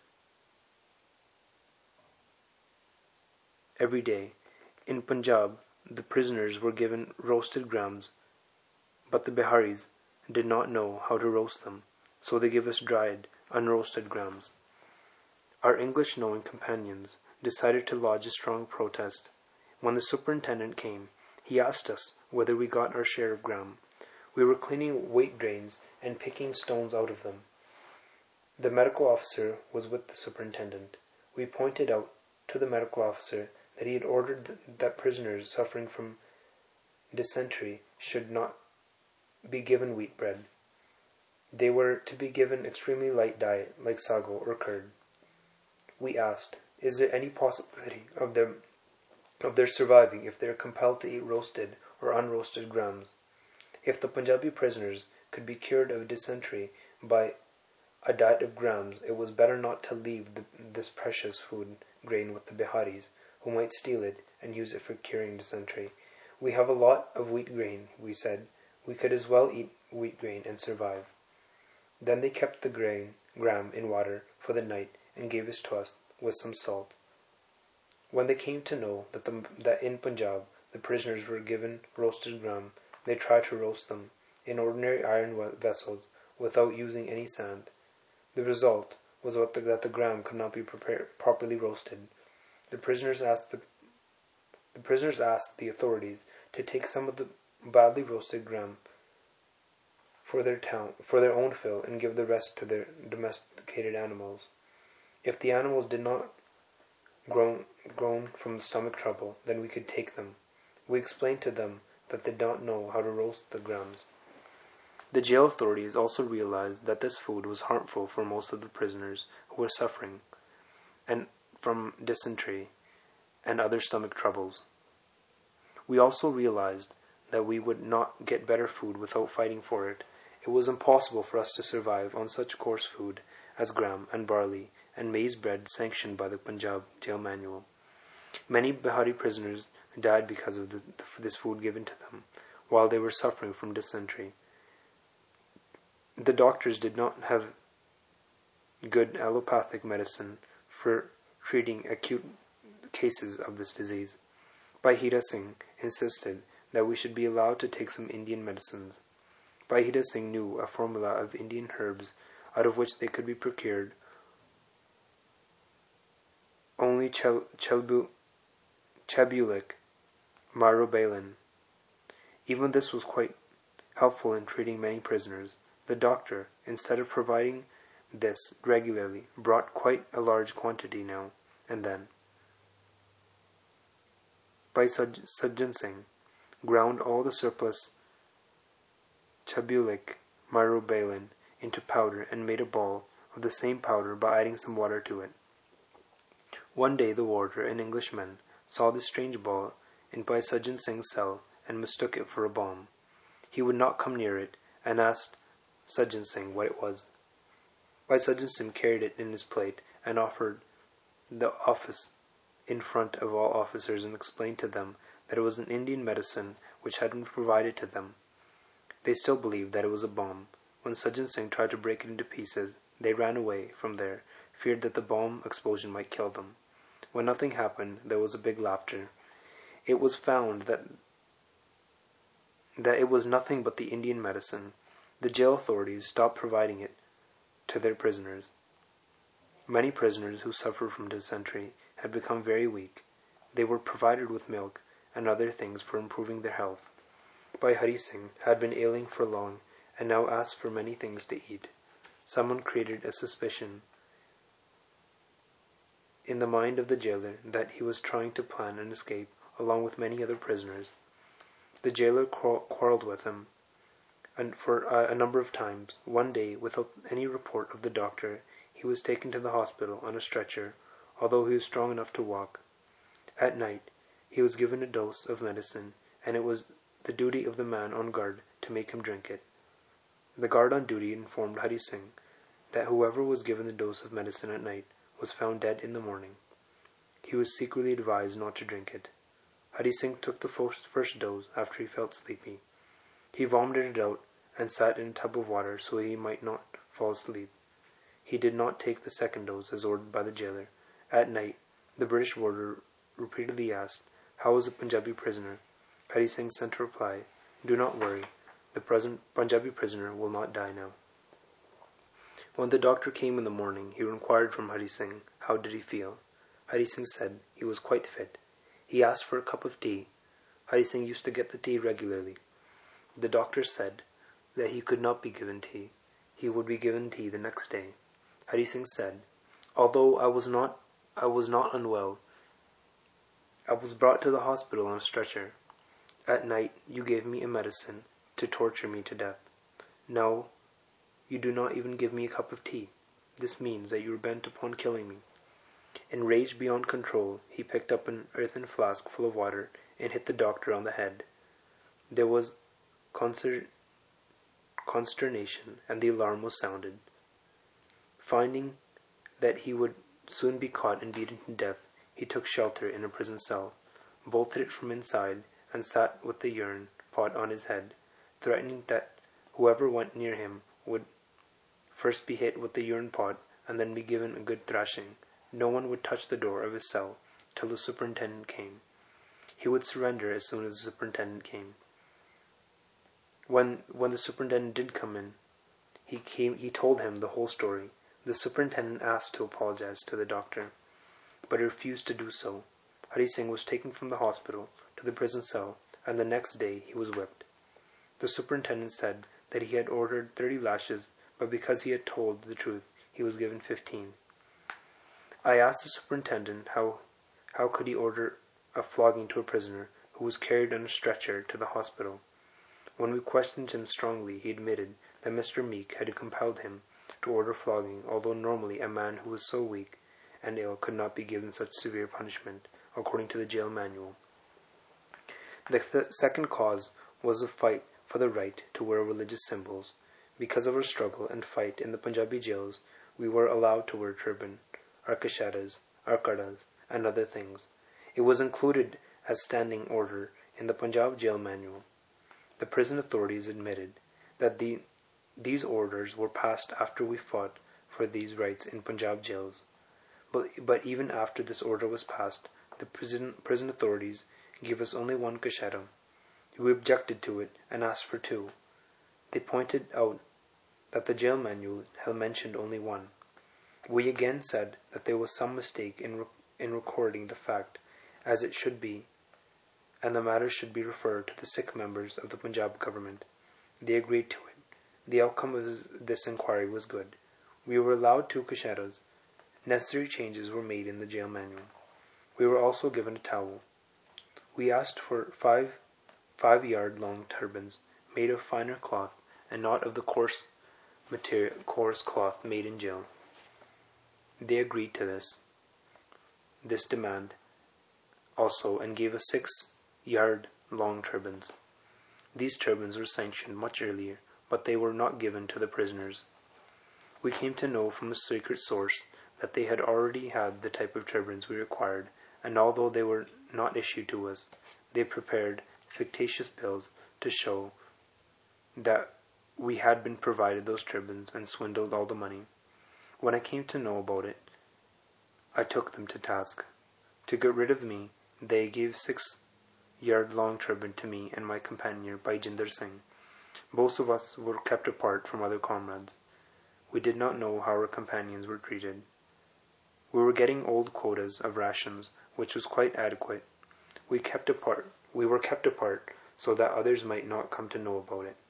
every day. In Punjab, the prisoners were given roasted grams, but the Biharis did not know how to roast them, so they gave us dried, unroasted grams. Our English-knowing companions decided to lodge a strong protest. When the superintendent came, he asked us whether we got our share of gram. We were cleaning wheat grains and picking stones out of them. The medical officer was with the superintendent. We pointed out to the medical officer that he had ordered that prisoners suffering from dysentery should not be given wheat bread. They were to be given extremely light diet, like sago or curd. We asked, is there any possibility of them of their surviving if they are compelled to eat roasted or unroasted grams? If the Punjabi prisoners could be cured of dysentery by a diet of grams, it was better not to leave the, this precious food grain with the Biharis, who might steal it and use it for curing dysentery. We have a lot of wheat grain, we said. We could as well eat wheat grain and survive. Then they kept the grain gram in water for the night and gave it to us with some salt. When they came to know that, the, that in Punjab the prisoners were given roasted gram, they tried to roast them in ordinary iron vessels without using any sand. The result was what the, that the gram could not be prepared, properly roasted. The prisoners asked the, the prisoners asked the authorities to take some of the badly roasted gram for their town for their own fill and give the rest to their domesticated animals. If the animals did not groan, groan from stomach trouble, then we could take them. We explained to them that they don't know how to roast the grams. The jail authorities also realized that this food was harmful for most of the prisoners who were suffering and from dysentery and other stomach troubles. We also realized that we would not get better food without fighting for it. It was impossible for us to survive on such coarse food as gram and barley and maize bread sanctioned by the Punjab jail manual. Many Bihari prisoners died because of the, this food given to them, while they were suffering from dysentery. The doctors did not have good allopathic medicine for treating acute cases of this disease. Bhai Hira Singh insisted that we should be allowed to take some Indian medicines. Bhai Hira Singh knew a formula of Indian herbs out of which they could be procured only chel- chelbu- chebulic myrobalan. Even this was quite helpful in treating many prisoners. The doctor, instead of providing this regularly, brought quite a large quantity now and then. Bhai Sajjan Singh ground all the surplus chebulic myrobalan into powder and made a ball of the same powder by adding some water to it. One day the warder, an Englishman, saw this strange ball in Bhai Sajjan Singh's cell and mistook it for a bomb. He would not come near it and asked Sajjan Singh what it was. Bhai Sajjan Singh carried it in his plate and offered the office in front of all officers and explained to them that it was an Indian medicine which had been provided to them. They still believed that it was a bomb. When Sajjan Singh tried to break it into pieces, they ran away from there, feared that the bomb explosion might kill them. When nothing happened, there was a big laughter. It was found that that it was nothing but the Indian medicine. The jail authorities stopped providing it to their prisoners. Many prisoners who suffered from dysentery had become very weak. They were provided with milk and other things for improving their health. Bhai Hari Singh had been ailing for long and now asked for many things to eat. Someone created a suspicion in the mind of the jailer that he was trying to plan an escape along with many other prisoners. The jailer quarreled with him and for a number of times. One day, without any report of the doctor, he was taken to the hospital on a stretcher, although he was strong enough to walk. At night, he was given a dose of medicine, and it was the duty of the man on guard to make him drink it. The guard on duty informed Hari Singh that whoever was given the dose of medicine at night was found dead in the morning. He was secretly advised not to drink it. Hari Singh took the first, first dose after he felt sleepy. He vomited it out and sat in a tub of water so he might not fall asleep. He did not take the second dose as ordered by the jailer. At night, the British warder repeatedly asked, "How is the Punjabi prisoner?" Hari Singh sent a reply, "Do not worry, the present Punjabi prisoner will not die now." When the doctor came in the morning, he inquired from Hari Singh how did he feel. Hari Singh said he was quite fit. He asked for a cup of tea. Hari Singh used to get the tea regularly. The doctor said that he could not be given tea. He would be given tea the next day. Hari Singh said, "Although I was not, I was not unwell, I was brought to the hospital on a stretcher. At night you gave me a medicine to torture me to death. Now you do not even give me a cup of tea. This means that you are bent upon killing me." Enraged beyond control, he picked up an earthen flask full of water and hit the doctor on the head. There was concer- consternation, and the alarm was sounded. Finding that he would soon be caught and beaten to death, he took shelter in a prison cell, bolted it from inside, and sat with the urine pot on his head, threatening that whoever went near him would first be hit with the urine pot and then be given a good thrashing. No one would touch the door of his cell till the superintendent came. He would surrender as soon as the superintendent came. When when the superintendent did come in, he came. He told him the whole story. The superintendent asked to apologize to the doctor, but he refused to do so. Hari Singh was taken from the hospital to the prison cell, and the next day he was whipped. The superintendent said that he had ordered thirty lashes, but because he had told the truth, he was given fifteen. I asked the superintendent how how could he order a flogging to a prisoner who was carried on a stretcher to the hospital. When we questioned him strongly, he admitted that Mister Meek had compelled him to order flogging, although normally a man who was so weak and ill could not be given such severe punishment, according to the jail manual. The th- second cause was a fight for the right to wear religious symbols. Because of our struggle and fight in the Punjabi jails, we were allowed to wear turban, our kashadas, our kadas, and other things. It was included as standing order in the Punjab jail manual. The prison authorities admitted that the, these orders were passed after we fought for these rights in Punjab jails. But, but even after this order was passed, the prison, prison authorities gave us only one kashera. We objected to it and asked for two. They pointed out that the jail manual had mentioned only one. We again said that there was some mistake in, re- in recording the fact as it should be, and the matter should be referred to the Sikh members of the Punjab government. They agreed to it. The outcome of this inquiry was good. We were allowed two kasheras. Necessary changes were made in the jail manual. We were also given a towel. We asked for five five-yard-long turbans made of finer cloth and not of the coarse material, coarse cloth made in jail. They agreed to this, this demand also and gave us six-yard-long turbans. These turbans were sanctioned much earlier, but they were not given to the prisoners. We came to know from a secret source that they had already had the type of turbans we required, and although they were not issued to us, they prepared fictitious bills to show that we had been provided those turbans and swindled all the money. When I came to know about it, I took them to task. To get rid of me, they gave six-yard-long turban to me and my companion Baijinder Singh. Both of us were kept apart from other comrades. We did not know how our companions were treated. We were getting old quotas of rations, which was quite adequate. We kept apart. We were kept apart so that others might not come to know about it.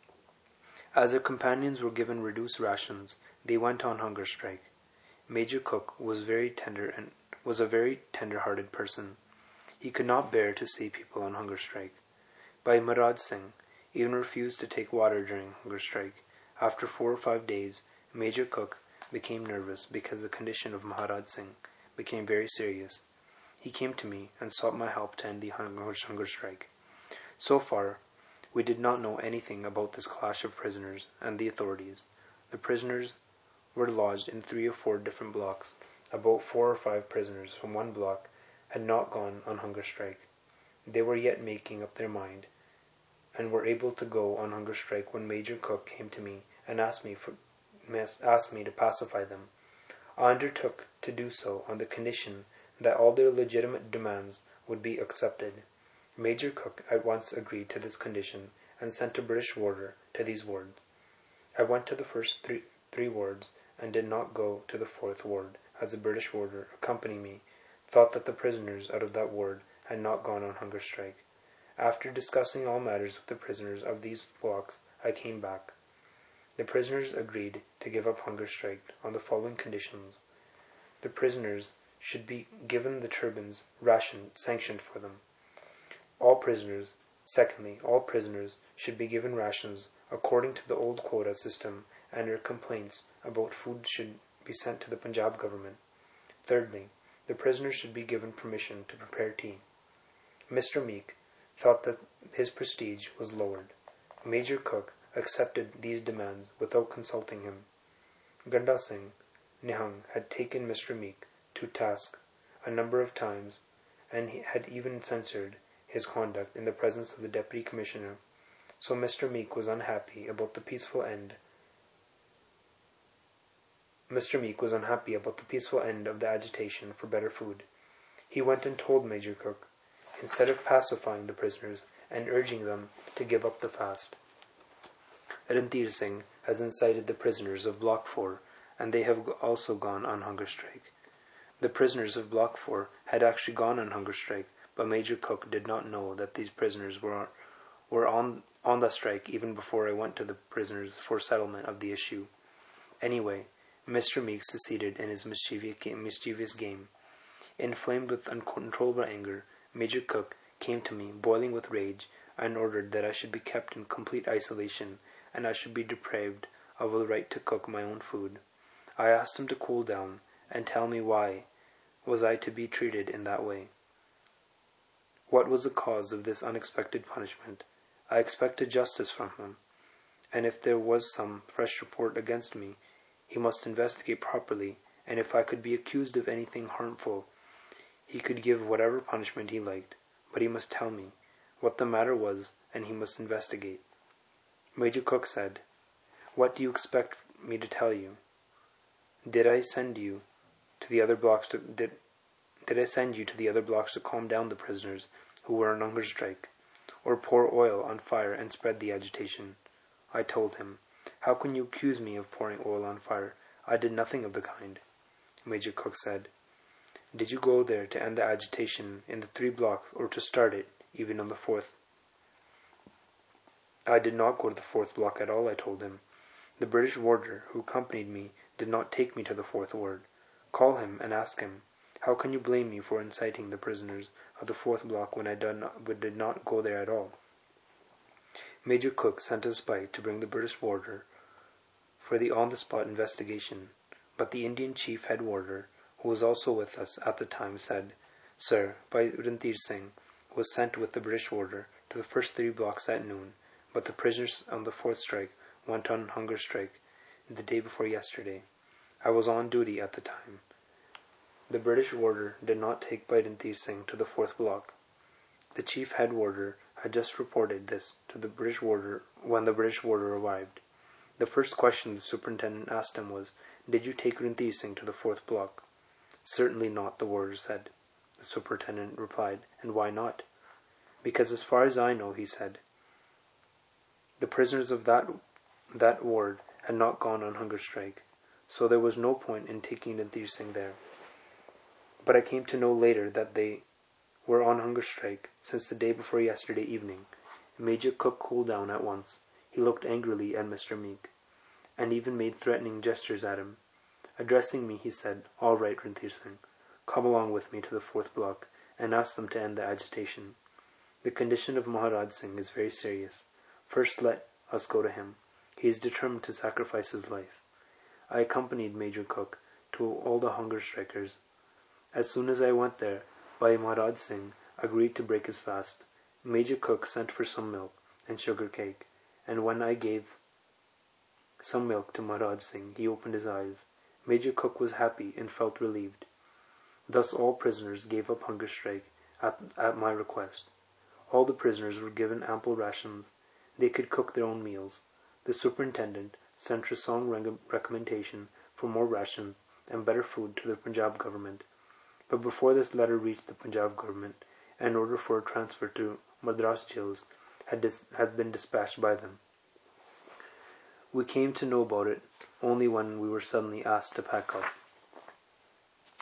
As our companions were given reduced rations, they went on hunger strike. Major Cook was very tender and was a very tender-hearted person. He could not bear to see people on hunger strike. Bhai Maharaj Singh even refused to take water during hunger strike. After four or five days, Major Cook became nervous because the condition of Maharaj Singh became very serious. He came to me and sought my help to end the hunger strike. So far, we did not know anything about this clash of prisoners and the authorities. The prisoners were lodged in three or four different blocks. About four or five prisoners from one block had not gone on hunger strike. They were yet making up their mind, and were able to go on hunger strike when Major Cook came to me and asked me for asked me to pacify them. I undertook to do so on the condition that all their legitimate demands would be accepted. Major Cook at once agreed to this condition and sent a British warder to these wards. I went to the first three, three wards and did not go to the fourth ward, as the British warder accompanying me thought that the prisoners out of that ward had not gone on hunger strike. After discussing all matters with the prisoners of these blocks, I came back. The prisoners agreed to give up hunger strike on the following conditions. The prisoners should be given the turbans ration sanctioned for them. All prisoners, secondly, all prisoners should be given rations according to the old quota system, and their complaints about food should be sent to the Punjab government. Thirdly, the prisoners should be given permission to prepare tea. Mister Meek thought that his prestige was lowered. Major Cook accepted these demands without consulting him. Ganda Singh Nihang had taken Mister Meek to task a number of times, and he had even censured his conduct in the presence of the Deputy Commissioner, so Mister Meek was unhappy about the peaceful end. Mister Meek was unhappy about the peaceful end of the agitation for better food. He went and told Major Cook, instead of pacifying the prisoners and urging them to give up the fast. Randir Singh has incited the prisoners of Block four, and they have also gone on hunger strike. The prisoners of Block four had actually gone on hunger strike, but Major Cook did not know that these prisoners were were on, on the strike even before I went to the prisoners for settlement of the issue. Anyway, Mister Meek succeeded in his mischievous game. Inflamed with uncontrollable anger, Major Cook came to me, boiling with rage, and ordered that I should be kept in complete isolation, and I should be deprived of the right to cook my own food. I asked him to cool down, and tell me why was I to be treated in that way. What was the cause of this unexpected punishment? I expected justice from him, and if there was some fresh report against me, he must investigate properly, and if I could be accused of anything harmful, He could give whatever punishment he liked, but he must tell me what the matter was, and he must investigate. Major Cook said, "What do you expect me to tell you? Did I send you to the other blocks to did did I send you to the other blocks to calm down the prisoners who were on hunger strike, or pour oil on fire and spread the agitation?" I told him. "How can you accuse me of pouring oil on fire? I did nothing of the kind." Major Cook said, "Did you go there to end the agitation in the three blocks, or to start it, even on the fourth?" "I did not go to the fourth block at all," I told him. "The British warder who accompanied me did not take me to the fourth ward. Call him and ask him. How can you blame me for inciting the prisoners of the fourth block when I did not, did not go there at all?" Major Cook sent a spy to bring the British warder for the on-the-spot investigation, but the Indian chief head warder, who was also with us at the time, said, "Sir, Bhai Ranthir Singh was sent with the British warder to the first three blocks at noon, but the prisoners on the fourth strike went on hunger strike the day before yesterday. I was on duty at the time. The British warder did not take Bhai Ranthir Singh to the fourth block." The chief head warder had just reported this to the British warder when the British warder arrived. The first question the superintendent asked him was, "Did you take Ranthir Singh to the fourth block?" "Certainly not," the warder said. The superintendent replied, "And why not?" "Because as far as I know," he said, "the prisoners of that that ward had not gone on hunger strike, so there was no point in taking Ranthir Singh there. But I came to know later that they were on hunger strike since the day before yesterday evening." Major Cook cooled down at once. He looked angrily at Mister Meek, and even made threatening gestures at him. Addressing me, he said, "All right, Ranthir Singh, come along with me to the fourth block, and ask them to end the agitation. The condition of Maharaj Singh is very serious. First let us go to him. He is determined to sacrifice his life." I accompanied Major Cook to all the hunger strikers. As soon as I went there, Bhai Maharaj Singh agreed to break his fast. Major Cook sent for some milk and sugar cake, and when I gave some milk to Maharaj Singh, he opened his eyes. Major Cook was happy and felt relieved. Thus all prisoners gave up hunger strike at, at my request. All the prisoners were given ample rations. They could cook their own meals. The superintendent sent a strong recommendation for more rations and better food to the Punjab government. But before this letter reached the Punjab government, an order for a transfer to Madras jails had, dis- had been dispatched by them. We came to know about it only when we were suddenly asked to pack up.